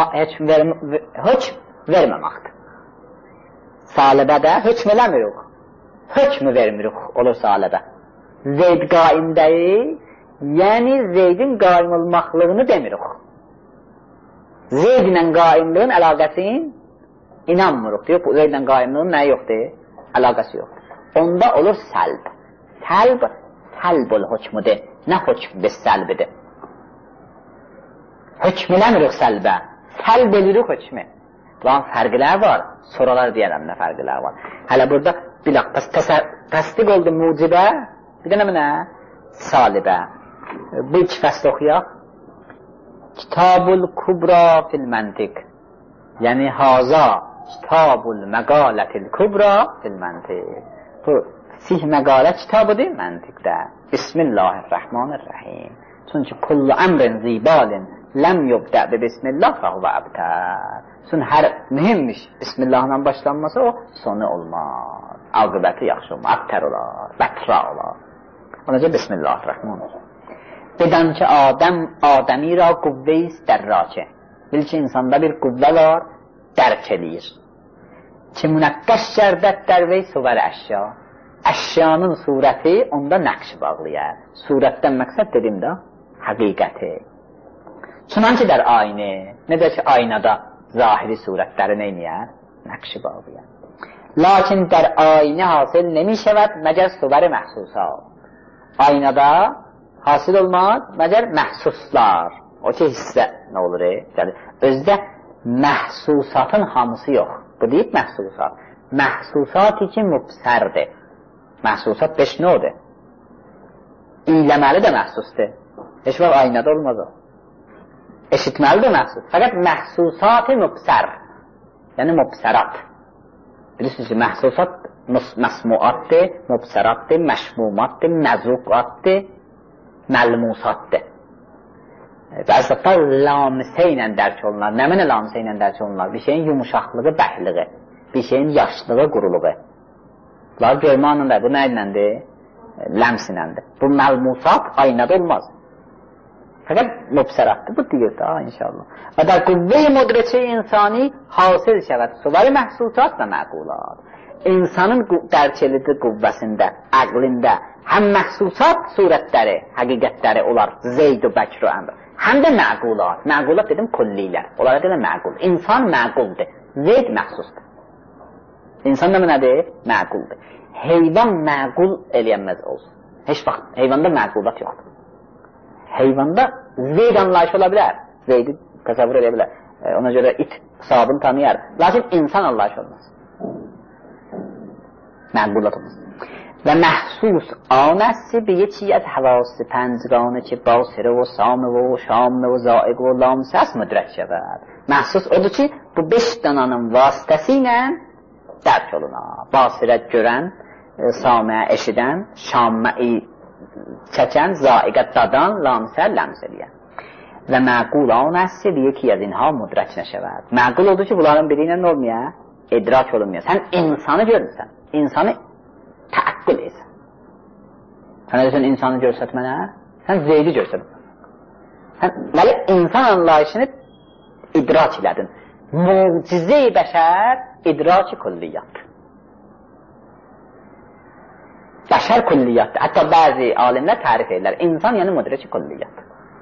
verməməkdir. Salibədə hökm eləmirik. Hökm vermirik, olur salibə. Zeyd qaim deyil, yəni Zeydin qaim olmaqlığını demirik. Zeyd ilə qaimliğin əlaqəsini inanmırıq. Deyək, bu Zeyd ilə qaimliğin nə yoxdur? Əlaqəsi yoxdur. Onda olur səlb. Səlb-ül hökmüdür. Nə hökm biz səlbidir? Hökm eləmirik səlbə. Səlb edirik hökmü. Bunun fərqlər var. Soralar deyərəm nə fərqlər var. Hələ burada bir təsdiq oldu mucibə, bir də nə? Salibə. Bu iki fəsl oxuyaq. Kitabul kubra fil məntiq. Yəni haza kitabul məqalətil kubra fil məntiq. Bu sih məqalə kitabıdır məntiqdə. Bismillahirrahmanirrahim. Çünki kullu əmrin zibalin ləm yubdə bi bismillah fəhvə əbtər. Çünki hər mühimmiş Bismillahla başlanması o sonu olmaz. Aqibəti yaxşı olmaz. Əbtər olar, bətra olar. Onca Bismillahirrahmanirrahim. Dedən ki, Adəmi ra qüvvə-i dərrakə. Bil ki, insanda bir qüvvə var, dərk edir. ki münəqqəş şərdətlər və suvar əşya. Əşyanın surəti onda nəqş bağlayır. Surətdən məqsəd dedim də, həqiqəti. Çunanki dər aynı, necə ki aynada zahiri surətləri neyniyər? Nəqşi bağlayır. Lakin dər aynı hasil nemişəvət məgər suvar-ı məhsusat. Aynada hasil olmaz məgər məhsuslar. O ki hissə nə olur? Özdə məhsusatın hamısı yox. Bu deyib məhsusat. Məhsusat iki mübsərdir. Məhsusat 5 nə odur? İyləməli də məhsusdur. Heç var aynada olmaz o. Eşitməli də məhsus. Fəqət məhsusat-ı mübsər. Yəni mübsərat. Bilirsiniz ki, məhsusat məsmuatdır, mübsəratdır, məşmumatdır, məzuqatdır, məlmusatdır. Bəzi zatlar lamisə ilə dərk olunlar. Nə mənə lamisə ilə dərk olunlar? Bir şeyin yumuşaqlığı, bəhliği, bir şeyin yaşlığı, quruluğu. Bunlar görmə anında, bu nə iləndir? Ləms iləndir. Bu məlmusat aynada olmaz. Fəqət mübsəratdır, bu deyir də inşallah. Və də qüvvə-i müdricə insani hasil şəvət, suvar-ı məhsusat və məqulat. İnsanın dərk edici qüvvəsində, əqlində həm məhsusat surətləri, həqiqətləri olar, zeyd-ü bəkr-ü əmr. Həm də məqulat. Məqulat dedim kullilər. Onlara dedim məqul. İnsan məquldur. Zeyd məxsusdur. İnsan da nədir? Məquldur. Heyvan məqul eləyənməz olsun. Heç vaxt heyvanda məqulat yoxdur. Heyvanda zeyd anlayışı ola bilər. Zeydi təsəvvür edə bilər. Ona görə it sahabını tanıyar. Lakin insan anlayışı olmaz. Məqulat olmaz. Və məhsus anəsi bir yeki az həvası pəncranı ki basirə və samı və şamı və zaiq və lamsəs müdrək şəvəd. Məhsus odur ki, bu 5 dananın vasitəsi ilə dərk olunar. Basirə görən, samə eşidən, şamə çəkən, zaiqə dadan, lamsə ləms eləyən. Və məqul anəsi bir yeki az inha müdrək nəşəvəd. Məqul odur ki, bunların biri ilə nə olmaya? İdrak olunmuyor. Sən insanı görürsən, insanı təəqqül etsən. Sən edirsən insanı görsətmənə, sən zeydi görsətmən. Sən məli insan anlayışını idrak elədin. Mucize-i bəşər idrak-ı külliyyatdır. Bəşər külliyyatdır. Hətta bəzi alimlər tərif edirlər. İnsan yəni müdrik-i külliyyatdır.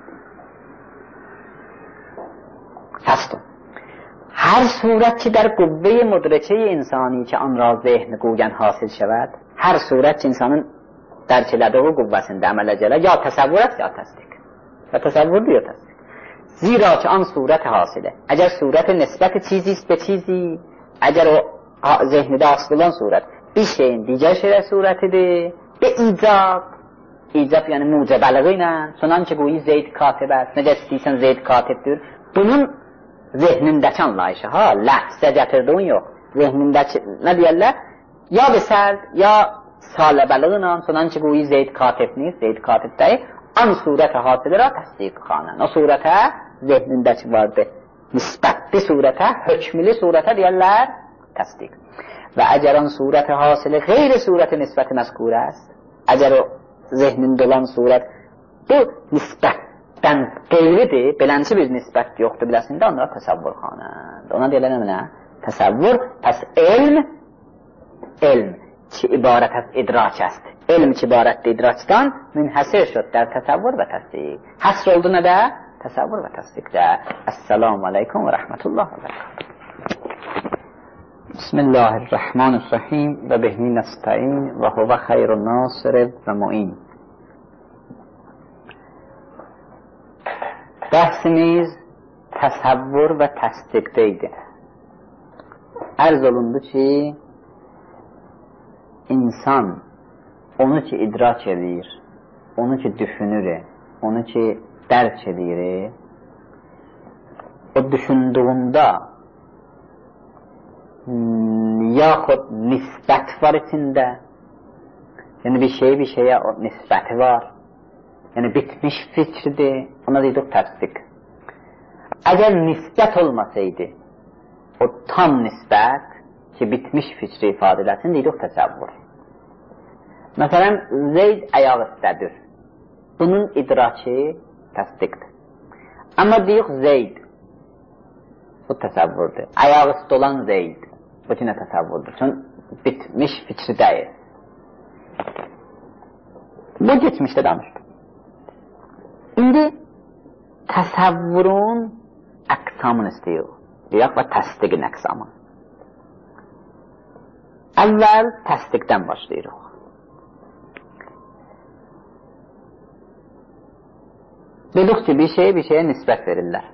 Səstun. Hər surət ki در قوه مدرکه insani ki an را ذهن گوین حاصل شود hər surət ki insanın dərk elədiği qüvvəsində əmələ gələ ya təsəvvürət ya təsdiq və təsəvvürdür ya təsdiq zira ki an surət hasilə əgər surət nisbət çiziyiz be çizi əgər o zehnidə asıl olan surət bir şeyin digər şeyə surətidir be icab yəni mucəbəliği ilə sonan ki qoyu zeyd katibət necə istəyirsən zeyd katibdir bunun zehnindəki anlayışı, ha, ləhsə gətirdiğin yox. Zehnindəki, nə deyərlər? Ya besəld, ya saləbəliğinə, sonan ki, qoyu zeyd katibni, zeyd katibdəyi, an surətə hasilərə təsdiq xanən. O surətə zehnindəki vardı. Nisbətli surətə, hökmili surətə deyərlər, təsdiq. Və əgər an surətə hasilə, qeyri surəti nisbəti məzkurə است. Əgər o zehnində olan surət, bu nisbət qeyridir, belənçi bir nisbət yoxdur biləsində, onlara təsəvvür xanənd. Ona deyilən nə? Təsəvvür, pəs elm ki ibarət əz idrak əst. Elm ki ibarətdir idrakdan, münhəsir şöddər təsəvvür və təsdiq. Həsr oldu nə də? Təsəvvür və təsdiqdə. Əssalamu aleykum və rəhmətullah və bərəkatuhu. Bismillahirrahmanirrahim və bihni nəstəin və huvə xeyrun nasir və mu'in. Bəhsimiz təsəvvür və təsdiqdə idi. Ərz olundu ki, insan onu ki idrak edir, onu ki düşünür, onu ki dərk edir, o düşündüğündə yaxud nisbət var içində, yəni bir şeyə o nisbəti var. Yəni bitmiş fikridir, ona deyirik təsdiq. Əgər nisbət olmasaydı, o tam nisbət ki bitmiş fikri ifadə eləsin, deyirik təsəvvür. Məsələn, zeyd ayaq üstədir. Bunun idraki təsdiqdir. Amma deyirik zeyd, bu təsəvvürdür. Ayaq üstə olan zeyd, Bu ki nə təsəvvurdur? Çünki bitmiş fikri deyil. Bu geçmişdə danışdı. İndi təsəvvürün əqsamını istəyir. Deyək və təsdiqin əqsamı. Əvvəl təsdiqdən başlayırıq. Dedik ki, bir şeyə nisbət verirlər.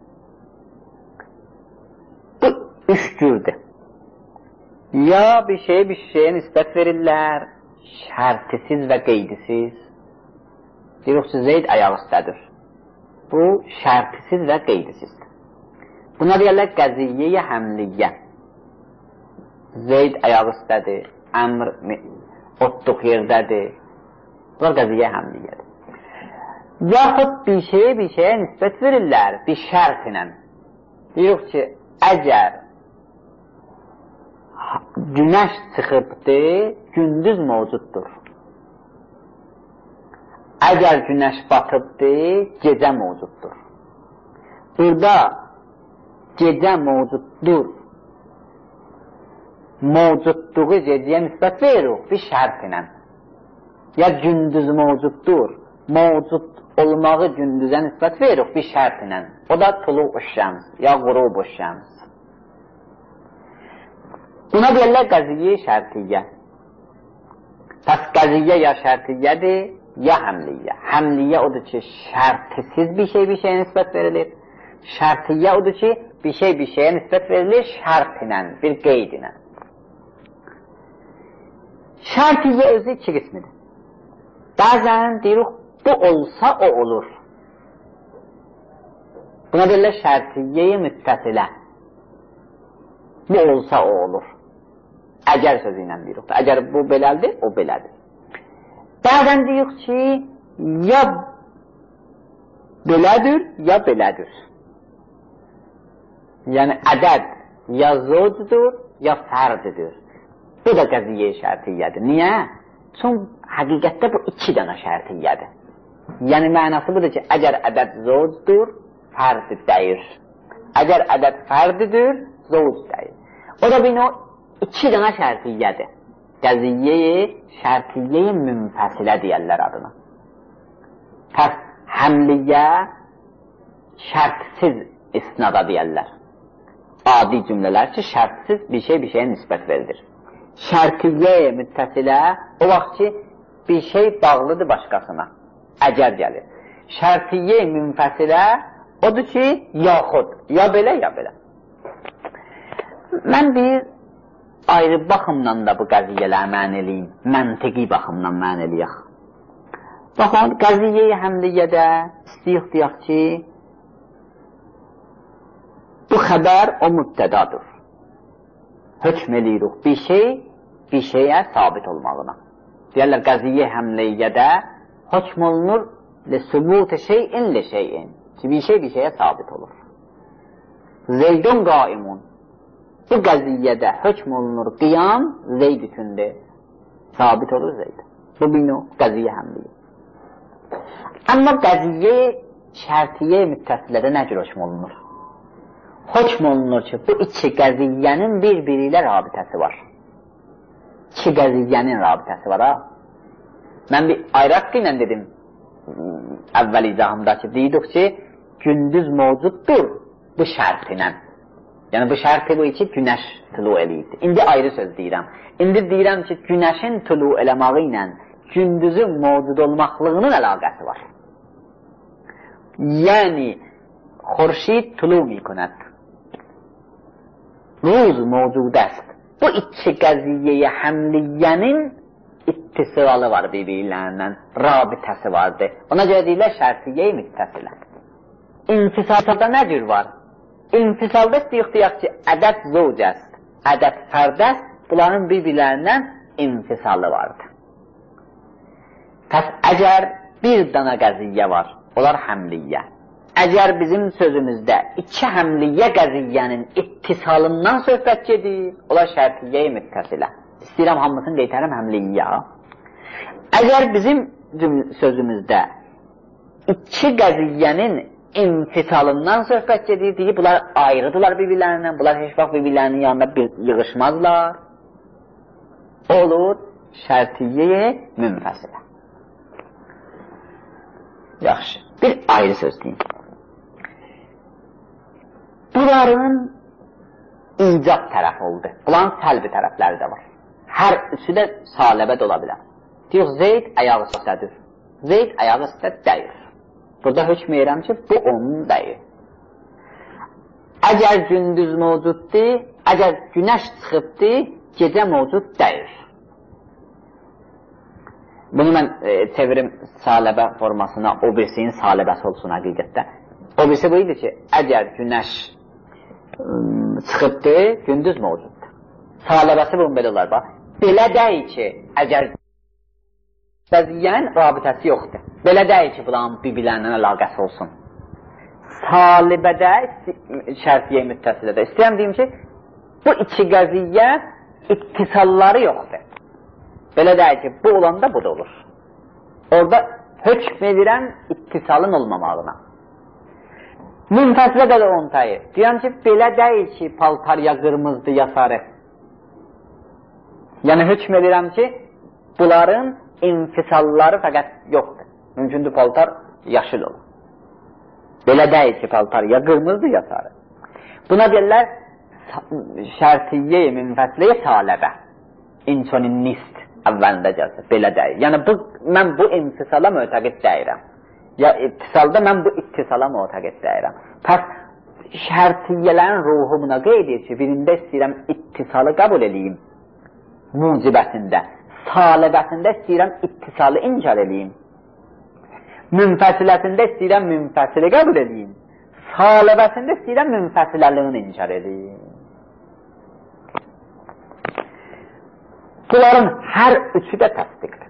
Bu üç cürdür. Ya bir şeyə nisbət verirlər, şərtisiz və qeydisiz. Dedik ki, Zeyd ayağı üstədir. Bu şərtisiz və qeydisizdir. Buna deyərlər qəziyyə-i həmliyyə. Zeyd ayağı üstədir, əmr otluq yerdədir. Bunlar qəziyyə-i həmliyyədir. Yaxud bir şeyə nisbət verirlər, bir şərt ilə. Deyirik ki, əgər günəş çıxıbdır, gündüz mövcuddur. Əgər günəş batıbdır, gecə mövcuddur. Burada gecə mövcuddur. Mövcudluğu gecəyə nisbət veririk bir şərt ilə. Ya gündüz mövcuddur, mövcud olmağı gündüzə nisbət veririk bir şərt ilə. O da tulu'u'ş-şəms, ya qurubu'ş-şəms. Buna deyirlər qəziyyə şərtiyyə. Pəs qəziyyə ya şərtiyyədir, ya həmliyyə. Həmliyyə odur ki, şərtisiz bir şeyə nisbət verilir. Şərtiyyə odur ki, bir şeyə nisbət verilir şərt ilə, bir qeyd ilə. Şərtiyyə özü iki qismidir. Bəzən deyirik, bu olsa o olur. Buna deyirlər şərtiyyə-i müttəsilə. Bu olsa o olur. Əgər sözü ilə deyirik. Əgər bu belədir, o belədir. Bəzən deyirik ki, ya belədir, ya belədir. Yəni ədəd ya zocdur, ya fərdidir. Bu da qəziyyə-i şərtiyyədir. Niyə? Çünki həqiqətdə bu iki dənə şərtiyyədir. Yəni mənası budur ki, əgər ədəd zocdur, fərdi deyir. Əgər ədəd fərdidir, zoc deyir. O da bir iki dənə şərtiyyədir. Qəziyyə-i şərtiyyə-i münfəsilə deyərlər adına. Pəs həmliyyə şərtsiz isnada deyərlər. Adi cümlələr ki, şərtsiz bir şeyə nisbət verilir. Şərtiyyə-i müttəsilə o vaxt ki, bir şey bağlıdır başqasına. Əgər gəlir. Şərtiyyə-i münfəsilə odur ki, yaxud, ya belə, ya belə. Mən bir ayrı baxımdan da bu qəziyyələri mən eləyim, məntiqi baxımdan mən eləyək. Baxın, qəziyyə-i həmliyyədə istəyik deyək ki, bu xəbər o mübtədadır. Hökm eləyirik bir şeyə sabit olmalına. Deyərlər, qəziyyə-i həmliyyədə hökm olunur li-sübut-i şeyin li-şeyin. Ki, bir şeyə sabit olur. Zeydun qaimun. Bu qəziyyədə hökm olunur qiyam Zeyd üçündür. Sabit olur Zeyd. Bu bir qəziyyə həmliyyə. Amma qəziyyə şərtiyyə müttəsilədə nə cür hökm olunur? Hökm olunur ki, bu iki qəziyyənin bir-biri ilə rabitəsi var. İki qəziyyənin rabitəsi var, ha? Mən bir ayraqı ilə dedim, əvvəl izahımdakı deyirik ki, gündüz mövcuddur bu şərt ilə. Yəni bu şərti bu ki, günəş tulu eləyibdir. İndi ayrı söz deyirəm. İndi deyirəm ki, günəşin tulu eləməyi ilə gündüzün mövcud olmaqlığının əlaqəsi var. Yəni, xurşid tulu mikunət. Ruz mövcud əst. Bu iki qəziyyə-i həmliyyənin ittisalı var bir-birlərindən, rabitəsi vardır. Ona görə deyirlər şərtiyyə-i müttəsilə. İnfisalda nə cür var? İnfisalda deyək ki, ədəd zovc əst, ədəd fərd əst, bunların bir-birlərindən infisalı vardır. Pəs əgər bir dana qəziyyə var, onlar həmliyyə. Əgər bizim sözümüzdə iki həmliyyə qəziyyənin ittisalından söhbət gedir, onlar şərtiyyə-i müttəsilə. İstəyirəm hamısını deytərəm həmliyyə. Əgər bizim sözümüzdə iki qəziyyənin infisalından söhbət gedir, deyir, bunlar ayrıdılar bir-birlərindən, bunlar heç vaxt bir-birlərinin yanında yığışmazlar. Olur şərtiyyə münfəsilə. Yaxşı, bir ayrı söz deyim. Bunların icab tərəf oldu. Bunların səlbi tərəfləri də var. Hər üçü də saləbət ola bilər. Deyir, Zeyd ayağı üstədir. Zeyd ayağı üstə dəyir. Burada hökm edirəm ki, bu onun dəyir. Əgər gündüz mövcuddur, əgər günəş çıxıbdır, gecə mövcud dəyir. Bunu mən çevirim saləbə formasına, o birisinin saləbəsi olsun həqiqətdə. O birisi bu idi ki, əgər günəş çıxıbdır, gündüz mövcuddur. Saləbəsi bunun belə olar, bax. Belə deyil ki, əgər bəziyyən rabitəsi yoxdur. Belə deyil ki, bunların bir-birlərindən əlaqəsi olsun. Salibədə, şərtiyyə müttəsilədə. İstəyəm deyim ki, bu iki qəziyyə ittisalları yoxdur. Belə deyil ki, bu olanda bu da olur. Orada hökm edirəm ittisalın olmamağına. Münfəsilə də ontayı. Deyəm ki, belə deyil ki, paltar ya qırmızdır, ya sarı. Yəni, hökm edirəm ki, bunların infisalları fəqət yoxdur. Mümkündür, paltar yaşıl olur. Belə deyil ki, paltar ya qırmızdır, ya sarı. Buna deyirlər, şərtiyyə-i münfəsilə saləbə. İnsonin nist əvvəlində gəlsə, belə deyil. Yəni, mən bu infisala mötəqid deyirəm. Ya ittisalda mən bu ittisala mötəqid deyirəm. Pəs, şərtiyyələrin ruhu buna qeyd edir ki, birində istəyirəm ittisalı qəbul edeyim. Mucibəsində, salibəsində istəyirəm ittisalı inkar edeyim. Münfəsiləsində istəyirəm münfəsili qəbul edeyim. Salibəsində istəyirəm münfəsiləliyini inkar edeyim. Bunların hər üçü də təsdiqdir.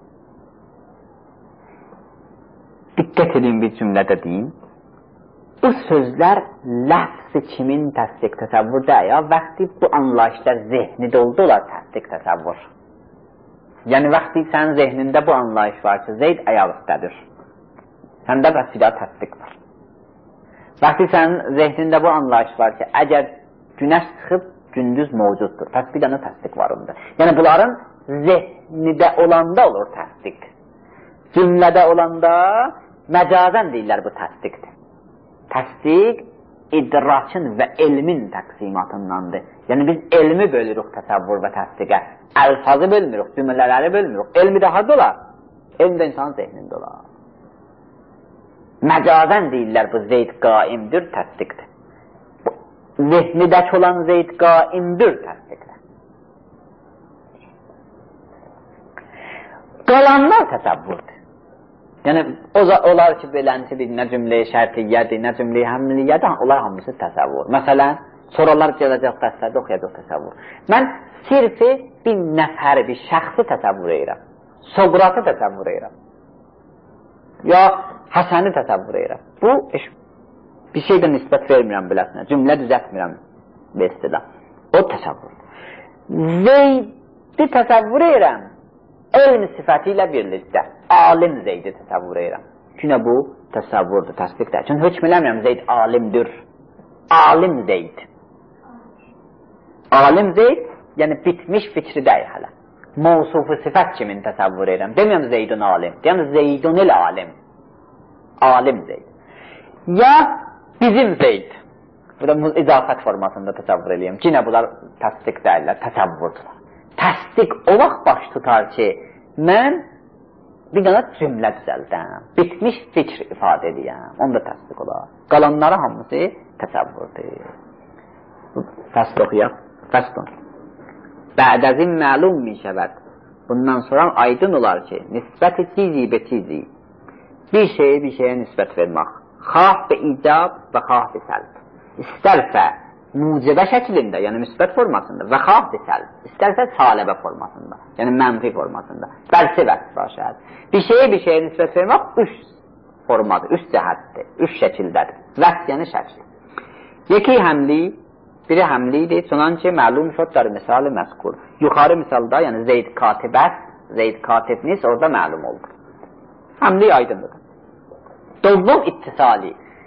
Diqqət edin bir cümlədə deyim. Bu sözlər ləfz-i kimin təsdiq təsəvvür deyil, ya vaxtı bu anlayışlar zehnidə oldular təsdiq təsəvvür. Yəni vaxtı sənin zehnində bu anlayış var ki, Zeyd ayaq üstədir. Səndə vəsilə təsdiq var. Vaxtı sənin zehnində bu anlayış var ki, əgər günəş çıxıb, gündüz mövcuddur. Pəs bir dənə təsdiq var onda. Yəni bunların zehnidə olanda olur təsdiq. Cümlədə olanda məcazən deyirlər bu təsdiqdir. Təsdiq idrakın və elmin təqsimatındandır. Yəni biz elmi bölürük təsəvvür və təsdiqə. Əlfazı bölmürük, cümlələri bölmürük. Elmi də harda olar? Elm də insanın zehnində olar. Məcazən deyirlər bu Zeyd qaimdir, təsdiqdir. Zehnidəki olan Zeyd qaimdir, təsdiqdir. Qalanlar təsəvvürdür. Yəni, onlar ki, beləncidir, nə cümləyə şərtiyyədir, nə cümləyə həmliyyədir, onlar hamısı təsəvvür. Məsələn, soralar gələcək dəstədə oxuyacaq təsəvvür. Mən sirfi bir nəfəri, bir şəxsi təsəvvür edirəm. Soqratı təsəvvür edirəm. Ya Həsəni təsəvvür edirəm. Bu, bir şeydə nisbət vermirəm biləsinə, cümlə düzətmirəm bestilə. O təsəvvür. Zeydi təsəvvür edirəm. Elm sifəti ilə birlikdə alim Zeydi təsəvvür edirəm. Çünki bu təsəvvürdür, təsdiqdir. Çünki hökm eləmirəm Zeyd alimdir. Alim Zeyd. Alim Zeyd, yəni bitmiş fikri deyil hələ. Mavsufu sifət kimin təsəvvür edirəm. Deməyəm Zeydun alim, deyəm Zeydun il alim. Alim Zeyd. Ya bizim Zeyd. Bu da izafət formasında təsəvvür edeyim. Yine bunlar təsdiq deyirlər, təsəvvürdürlər. Təsdiq o vaxt baş tutar ki, mən bir dənə cümlə düzəldəm, bitmiş fikr ifadə edəyəm, onda təsdiq olar. Qalanları hamısı təsəvvürdür. Fəsl oxuyaq, fəsl. Bə'dəzin məlum mi şəvəd. Bundan sonra aydın olar ki, nisbət-i çizi be çizi. Bir şeyə bir şeyə nisbət vermək. Xah be icab və xah be səlb. İstərsə mucibə şəklində, yəni müsbət formasında və xah be səlb. İstərsə saləbə formasında, yəni mənfi formasında. Bəlsi vəsf başəd. Bir şeyə nisbət vermək üç formadır, üç cəhətdir, üç şəkildədir. Vəsf yəni şəkil. Yeki həmli, biri həmlidir, çunanki məlum şodlar misali məzkur. Yuxarı misalda, yəni Zeyd katibəs, Zeyd katibnis orada məlum oldu. Həmli aydındır. Dovvum ittisali.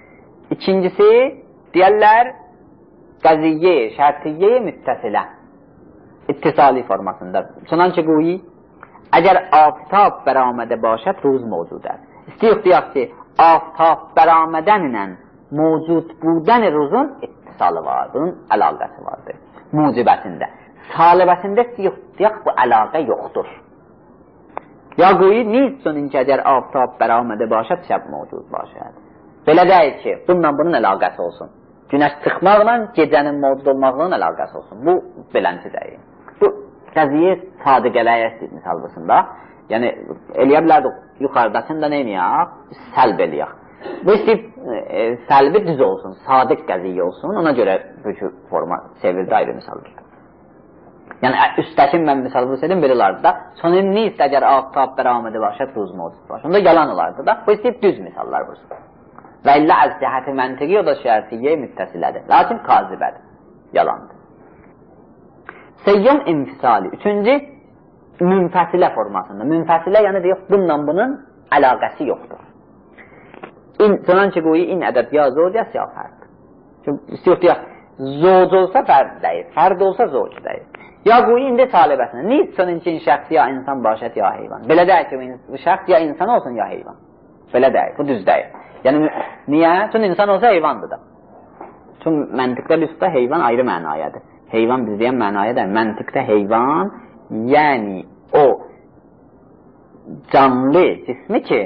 İkincisi, deyərlər, qəziyyə, şərtiyyə, müttəsilə. İttisali formasında. Çunançə qoyu, əgər aftab bəramədə başət, ruz mövcud است. İstəyək deyək ki, aftab bəramədənlə mövcud budən ruzun ittisalı var, bunun əlaqəsi vardır. Mucibəsində. Salibəsində istəyək deyək, bu əlaqə yoxdur. Ya qoyu, niçin ki, əgər aftab bəramədə başət, şəb mövcud başət. Belə deyil ki, bunun əlaqəsi olsun. Günəş çıxmaqla gecənin mövcud olmağının əlaqəsi olsun. Bu, belənci deyil. Bu, qəziyyə sadiqələyə istəyir misalbısında. Yəni, eləyə bilərdik, yuxarıdasında nə eləyək? Səlb eləyək. Bu istəyib, səlbi düz olsun, sadiq qəziyyə olsun, ona görə bu forma çevirdi ayrı misaldır. Yəni, üstəkin mən misal bulsaydım, belə olardı da, sonunni istəgər aftab bəramədə başət, ruz mövcud başət. Onda yalan olardı da, bu istəyib düz misallar bulsun. Və illə az cəhəti məntiqi, o da şərtiyyə müttəsilədir. Lakin qazibədir, yalandır. Seyyum infisali. Üçüncü, münfəsilə formasında. Münfəsilə, yəni deyək, bunun əlaqəsi yoxdur. Sonançı qoyu, in ədəd ya zocəs ya fərd. İstəyək deyək, zoc olsa fərd deyil, fərd olsa zoc deyil. Ya qoyu, indi salibəsində. Niçin ki, şəxs ya insan başət ya heyvan. Belə deyil ki, bu şəxs ya insan olsun ya heyvan. Belə deyil, bu düz deyil. Yəni, niyə? Çünki insan olsa heyvandır da. Çünki məntiqdə lüsdə heyvan ayrı mənayədir. Heyvan biz deyən mənayədir. Məntiqdə heyvan, yəni o canlı cismi ki,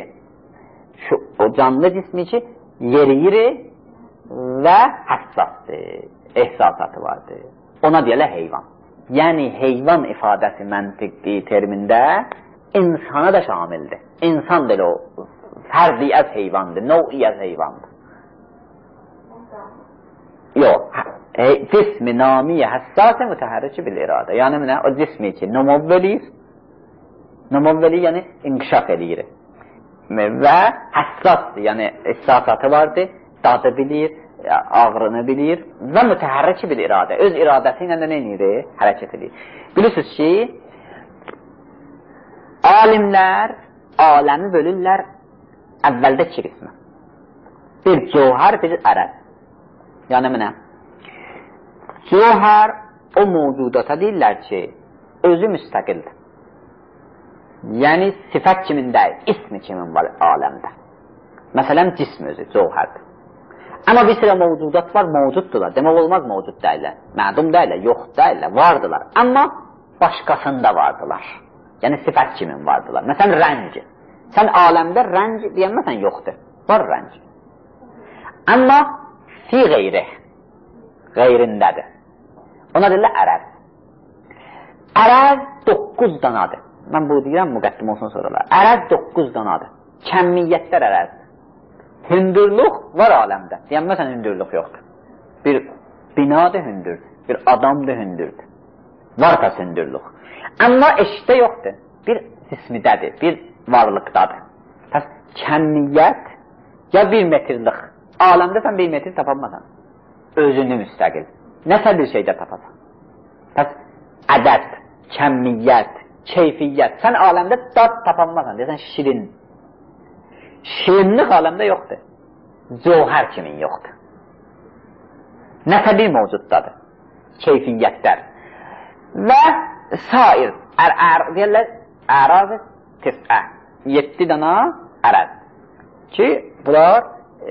yeriyir və həssasdır, ehsasatı vardır. Ona deyələ heyvan. Yəni, heyvan ifadəsi məntiqli termində insana da şamildir. İnsan da o fərdiyyət heyvandır, nəviyyət heyvandır. Yox, cismi namiyə həssası mütəhərriki bil iradə. Yəni, o cismi ki, nomavveli, yəni inkişaf edir. Və həssasdır, yəni ehsasatı vardır, dadı bilir, ağrını bilir və mütəhərriki bil iradə. Öz iradəsi ilə də nə edir? Hərəkət edir. Bilirsiniz ki, alimlər aləmi bölürlər əvvəldə iki qismə. Bir cövhər, bir ərəz. Yəni mənə, cövhər o mövcudata deyirlər ki, özü müstəqildir. Yəni, sifət kimin deyil, ismi kimin var aləmdə. Məsələn, cism özü, cövhərdir. Amma bir sıra mövcudat var, mövcuddurlar. Demək olmaz mövcud deyirlər, mədum deyirlər, yox deyirlər, vardılar. Amma başqasında vardılar. Yəni, sifət kimin vardılar. Məsələn, rəng. Sən aləmdə rəng deyənməsən yoxdur. Var rəng. Amma fi qeyri, qeyrindədir. Ona deyirlər ərəz. Ərəz 9 danadır. Mən bunu deyirəm, müqəddim olsun sorular. Ərəz 9 danadır. Kəmmiyyətlər ərəzdir. Hündürlük var aləmdə. Deyənməsən hündürlük yoxdur. Bir binadır hündürdür. Bir adamdır hündürdür. Var təs hündürlük. Amma eşitdə yoxdur. Bir cismidədir, bir varlıqdadır. Təs kəmmiyyət ya 1 metrlik. Aləmdə sən 1 metr tapanmasan. Özünü müstəqil. Nəsə bir şeydə tapasan. Təs ədəd, kəmmiyyət, keyfiyyət. Sən aləmdə dad tapanmasan. Deyəsən şirin. Şirinlik aləmdə yoxdur. Cövhər kimin yoxdur. Nəsə bir mövcuddadır. Keyfiyyətlər. Və sair. Deyərlər, əraz-ı tis'ə. 7 dana ərəz. Ki, bunlar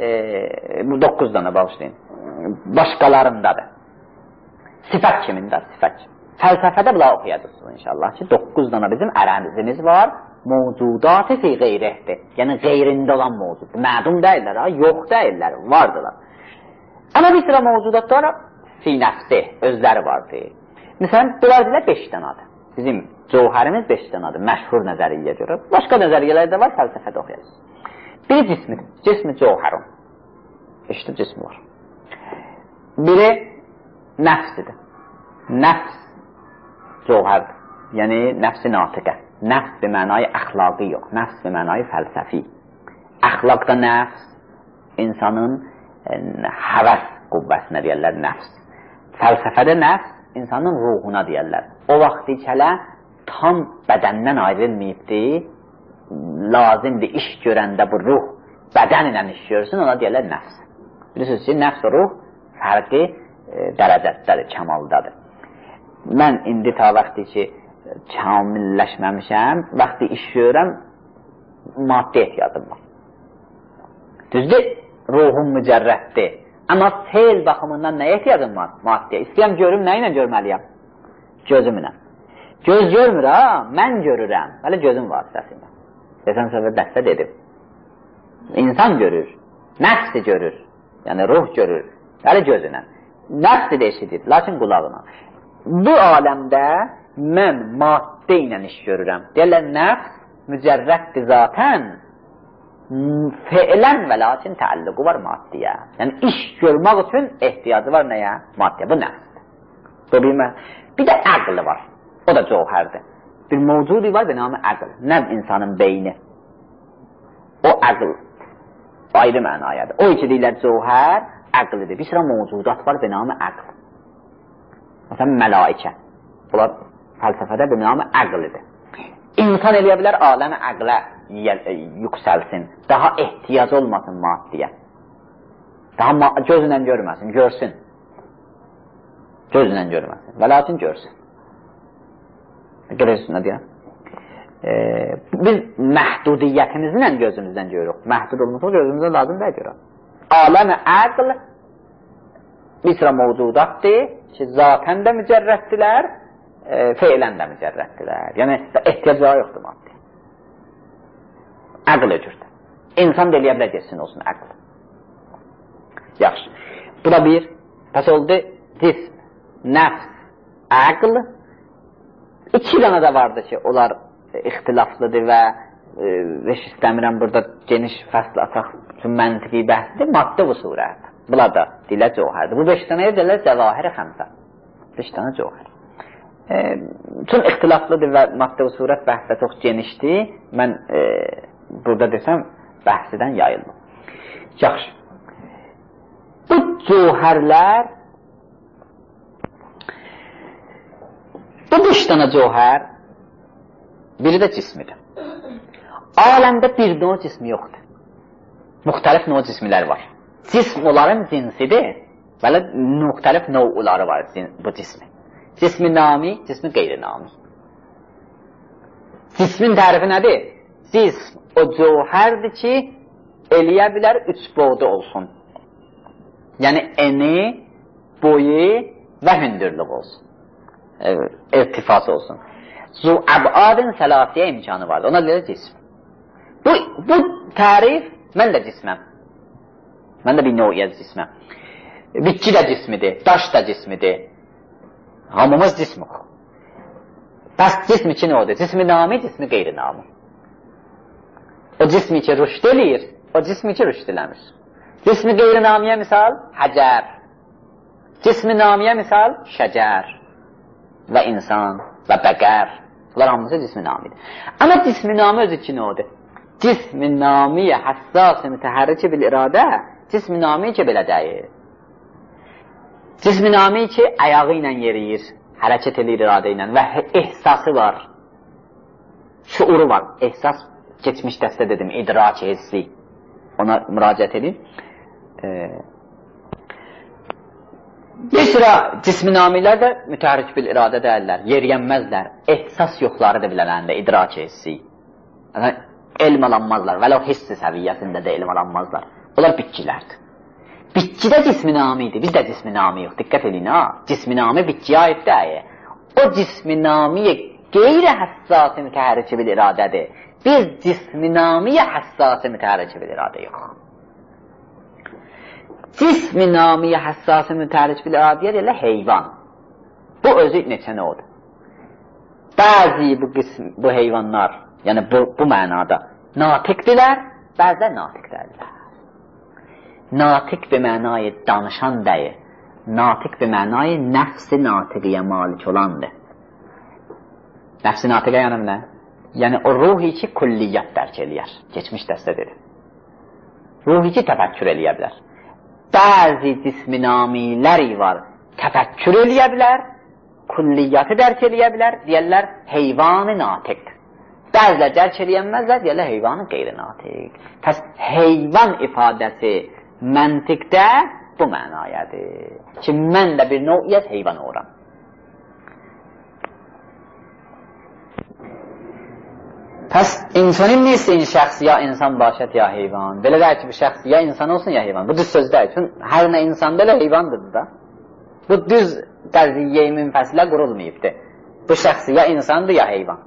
9 dana bağışlayın. Başqalarındadır. Sifət kimində? Sifət. Fəlsəfədə bunlar oxuyacaqsınız inşallah ki, 9 dana bizim ərəzimiz var. Mövcudat-ı fi qeyrihdir. Yəni, qeyrində olan mövcud. Mədum deyirlər, yox deyirlər, vardılar. Amma bir sıra mövcudatlar fi nəfsi, özləri vardır. Məsələn, bunlar deyirlər 5 danadır. Bizim cövhərimiz 5 danadır, məşhur nəzəriyyə görə. Başqa nəzəriyyələr də var, fəlsəfədə oxuyacaqsınız. Biri cismidir, cismi cövhərun. İşte cismi var. Biri nəfsidir. Nəfs cövhərdir. Yəni, nəfsi natiqə. Nəfs bir mənayı əxlaqi yox, nəfs bir mənayı fəlsəfi. Əxlaqda nəfs, insanın həvəs qüvvəsinə deyərlər nəfs. Fəlsəfədə nəfs, insanın ruhuna deyərlər. O vaxt ikələ tam bədəndən ayrılmayıbdır, lazımdır iş görəndə bu ruh bədən ilə iş görsün, ona deyərlər nəfs. Bilirsiniz ki, nəfs və ruh fərqi dərəcətdədir, kəmaldadır. Mən indi ta vaxtı ki, kamilləşməmişəm, vaxtı iş görürəm, maddi ehtiyacım var. Düzdür, ruhum mücərrətdir. Amma feil baxımından nəyə ehtiyacım var? Maddiyə. İstəyəm görüm, nə ilə görməliyəm? Gözümlə. Göz görmür ha, mən görürəm. Hələ gözüm vasitəsində. Desəm səfər dəstə dedim. İnsan görür, nəfsi görür, yəni ruh görür, hələ gözünə. Nəfsi də eşidir, lakin qulağına. Bu aləmdə mən maddə ilə iş görürəm. Deyirlər, nəfs mücərrətdir zatən, feilən və lakin təalluqu var maddiyə. Yəni, iş görmək üçün ehtiyacı var nəyə? Maddiyə, bu nəfsdir. Bir də əqli var, o da cövhərdir. Bir mevcudi var, benamı əql, nəv insanın beyni. O əql, ayrı mənayadır. O iki deyirlər, cövhər, əqlidir. Bir sıra mevcudat var, benamı əql. Məsələn, mələikə. Bunlar fəlsəfədə benamı əqlidir. İnsan eləyə bilər, aləmi əqlə yüksəlsin, daha ehtiyac olmasın maddiyə. Daha gözlə görməsin, görsün. Gözlə görməsin və lakin görsün. Görürsün, nə deyəm? Biz məhdudiyyətimizlə gözümüzdən görürük. Məhdud olmasa gözümüzdən lazım da görürük. Aləmi əql bir sıra mevcudatdır ki, zatən də mücərrətdilər, feilən də mücərrətdilər. Yəni, ehtiyacları yoxdur maddi. Əql öcürdür. İnsan da eləyə bilər geçsin olsun əql. Yaxşı. Bu da bir, pəs oldu cism, nəfs, əql. İki dənə də vardır ki, onlar ixtilaflıdır və heç istəmirəm burada geniş fəsl ataq üçün məntiqi bəhsdir, maddə bu surət. Bunlar da dilə cövhərdir. Bu 5 dənəyə deyirlər cəvahir-i xəmsə. 5 dənə cövhər. Tüm ixtilaflıdır və maddə bu surət bəhsdə çox genişdir. Mən burada desəm, bəhsidən yayıldım. Yaxşı. Bu cövhərlər, bu 5 dənə cövhər, biri də cismidir. Aləmdə bir növ cismi yoxdur. Müxtəlif növ cismilər var. Cism onların cinsidir, belə müxtəlif növləri var bu cismi. Cismi nami, cismi qeyri-nami. Cismin tərifi nədir? Cism o cövhərdir ki, eləyə bilər 3 boyda olsun. Yəni, eni, boyu və hündürlük olsun. İrtifası olsun. Zu-əbadın səlasiyə imkanı vardır. Ona deyir cism. Bu tərif, mən də cisməm. Mən də bir növiyyət cisməm. Bitki də cismidir, daş da cismidir. Hamımız cismik. Bəs cism ki, nə odur? Cismi nami, cismi qeyri-nami. O cismi ki, rüşd eləyir, o cismi ki, rüşd eləmir. Cismi qeyri-namiyə misal, həcər. Cismi namiyə misal, şəcər və insan və bəqər. Bunlar hamısı cismi namidir. Amma cismi nami özü ki, nə odur? Cismi namiyə həssas mütəhərriki bil iradə, cismi nami ki, belə deyir. Cismi nami ki, ayağı ilə yeriyir, hərəkət edir iradə ilə və ehsası var, şuuru var. Ehsas, keçmiş dəstə dedim, idrak hissi. Ona müraciət edin. Bir sıra cismi namilər də mütəhərrik bil iradə deyirlər, yeriyənməzlər, ehsas yoxları da bilərəndə, idrak hissi. Elm alanmazlar, vələ hissi səviyyəsində də elm alanmazlar. Onlar bitkilərdir. Bitki də cismi namidir, biz də cismi nami yox. Diqqət edin ha, cismi nami bitkiyə aid deyil. O cismi namiyə qeyri-həssasi mütəhərrik bil iradədir. Biz cismi namiyə həssasi mütəhərrik bil iradə yox. Cismi namiyə həssasi mütəhərrik bil iradəyə deyirlər heyvan. Bu özü neçə nə odur? Bəzi bu heyvanlar, yəni bu mənada natiqdirlər, bəzilər natiqdirlər. Natiq bir mənayı danışan deyil, natiq bir mənayı nəfsi natiqiyə malik olandır. Nəfsi natiqə yanım nə? Yəni o ruhi ki, külliyyət dərk eləyər. Geçmiş dəstə dedi. Ruhi ki, təfəkkür eləyə bilər. Bəzi cismi namiləri var, təfəkkür eləyə bilər, külliyyəti dərk eləyə bilər, deyərlər heyvanı natiqdir. Bəzilər dərk eləyənməzlər, deyərlər heyvanı qeyri-natiq. Pəs heyvan ifadəsi Məntiqdə bu mənayədir ki, mən də bir növ'iyyət heyvan oluram. Pəs insanın neyse in şəxs ya insan başət ya heyvan. Belə deyək ki, bu şəxs ya insan olsun ya heyvan. Bu düz söz deyil. Çünki hər nə insanda elə heyvandır da. Bu düz qəziyyə-i münfəsilə qurulmayıbdır. Bu şəxs ya insandır ya heyvan.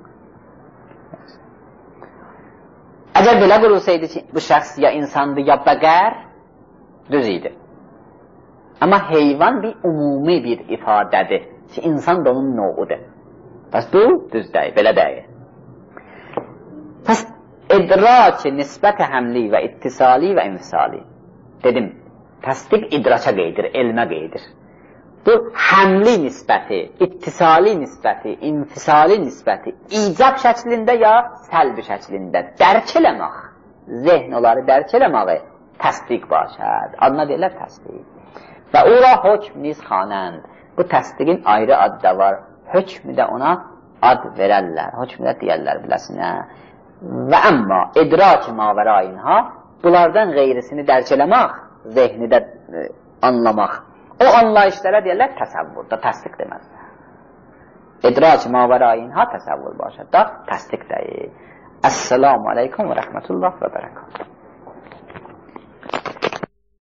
Əgər belə qurulsaydı ki, bu şəxs ya insandır ya bəqər, düz idi. Amma heyvan bir umumi bir ifadədir ki, insan da onun novudur. Bəs bu düz deyil, belə deyil. Pəs idrak-ı nisbət-i həmli və ittisali və infisali. Dedim, təsdiq idraka qeydir, elmə qeydir. Bu həmli nisbəti, ittisali nisbəti, infisali nisbəti icab şəklində ya səlbi şəklində dərk eləmək, zehn onları dərk eləməyi təsdiq başəd. Adına deyirlər təsdiq. Və ora hökm niz xanənd. Bu təsdiqin ayrı adı da var. Hökmü də ona ad verərlər. Hökmü də deyərlər biləsinə. Və əmma idrak-ı mavərayinha bunlardan qeyrisini dərk eləmək, zehni də anlamaq. O anlayışlara deyərlər təsəvvürdə, təsdiq deməzlər. İdrac-ı mavərayinha təsəvvür başəd da təsdiq deyil. Əssalamu aleykum və rəhmətullah və bərəkət.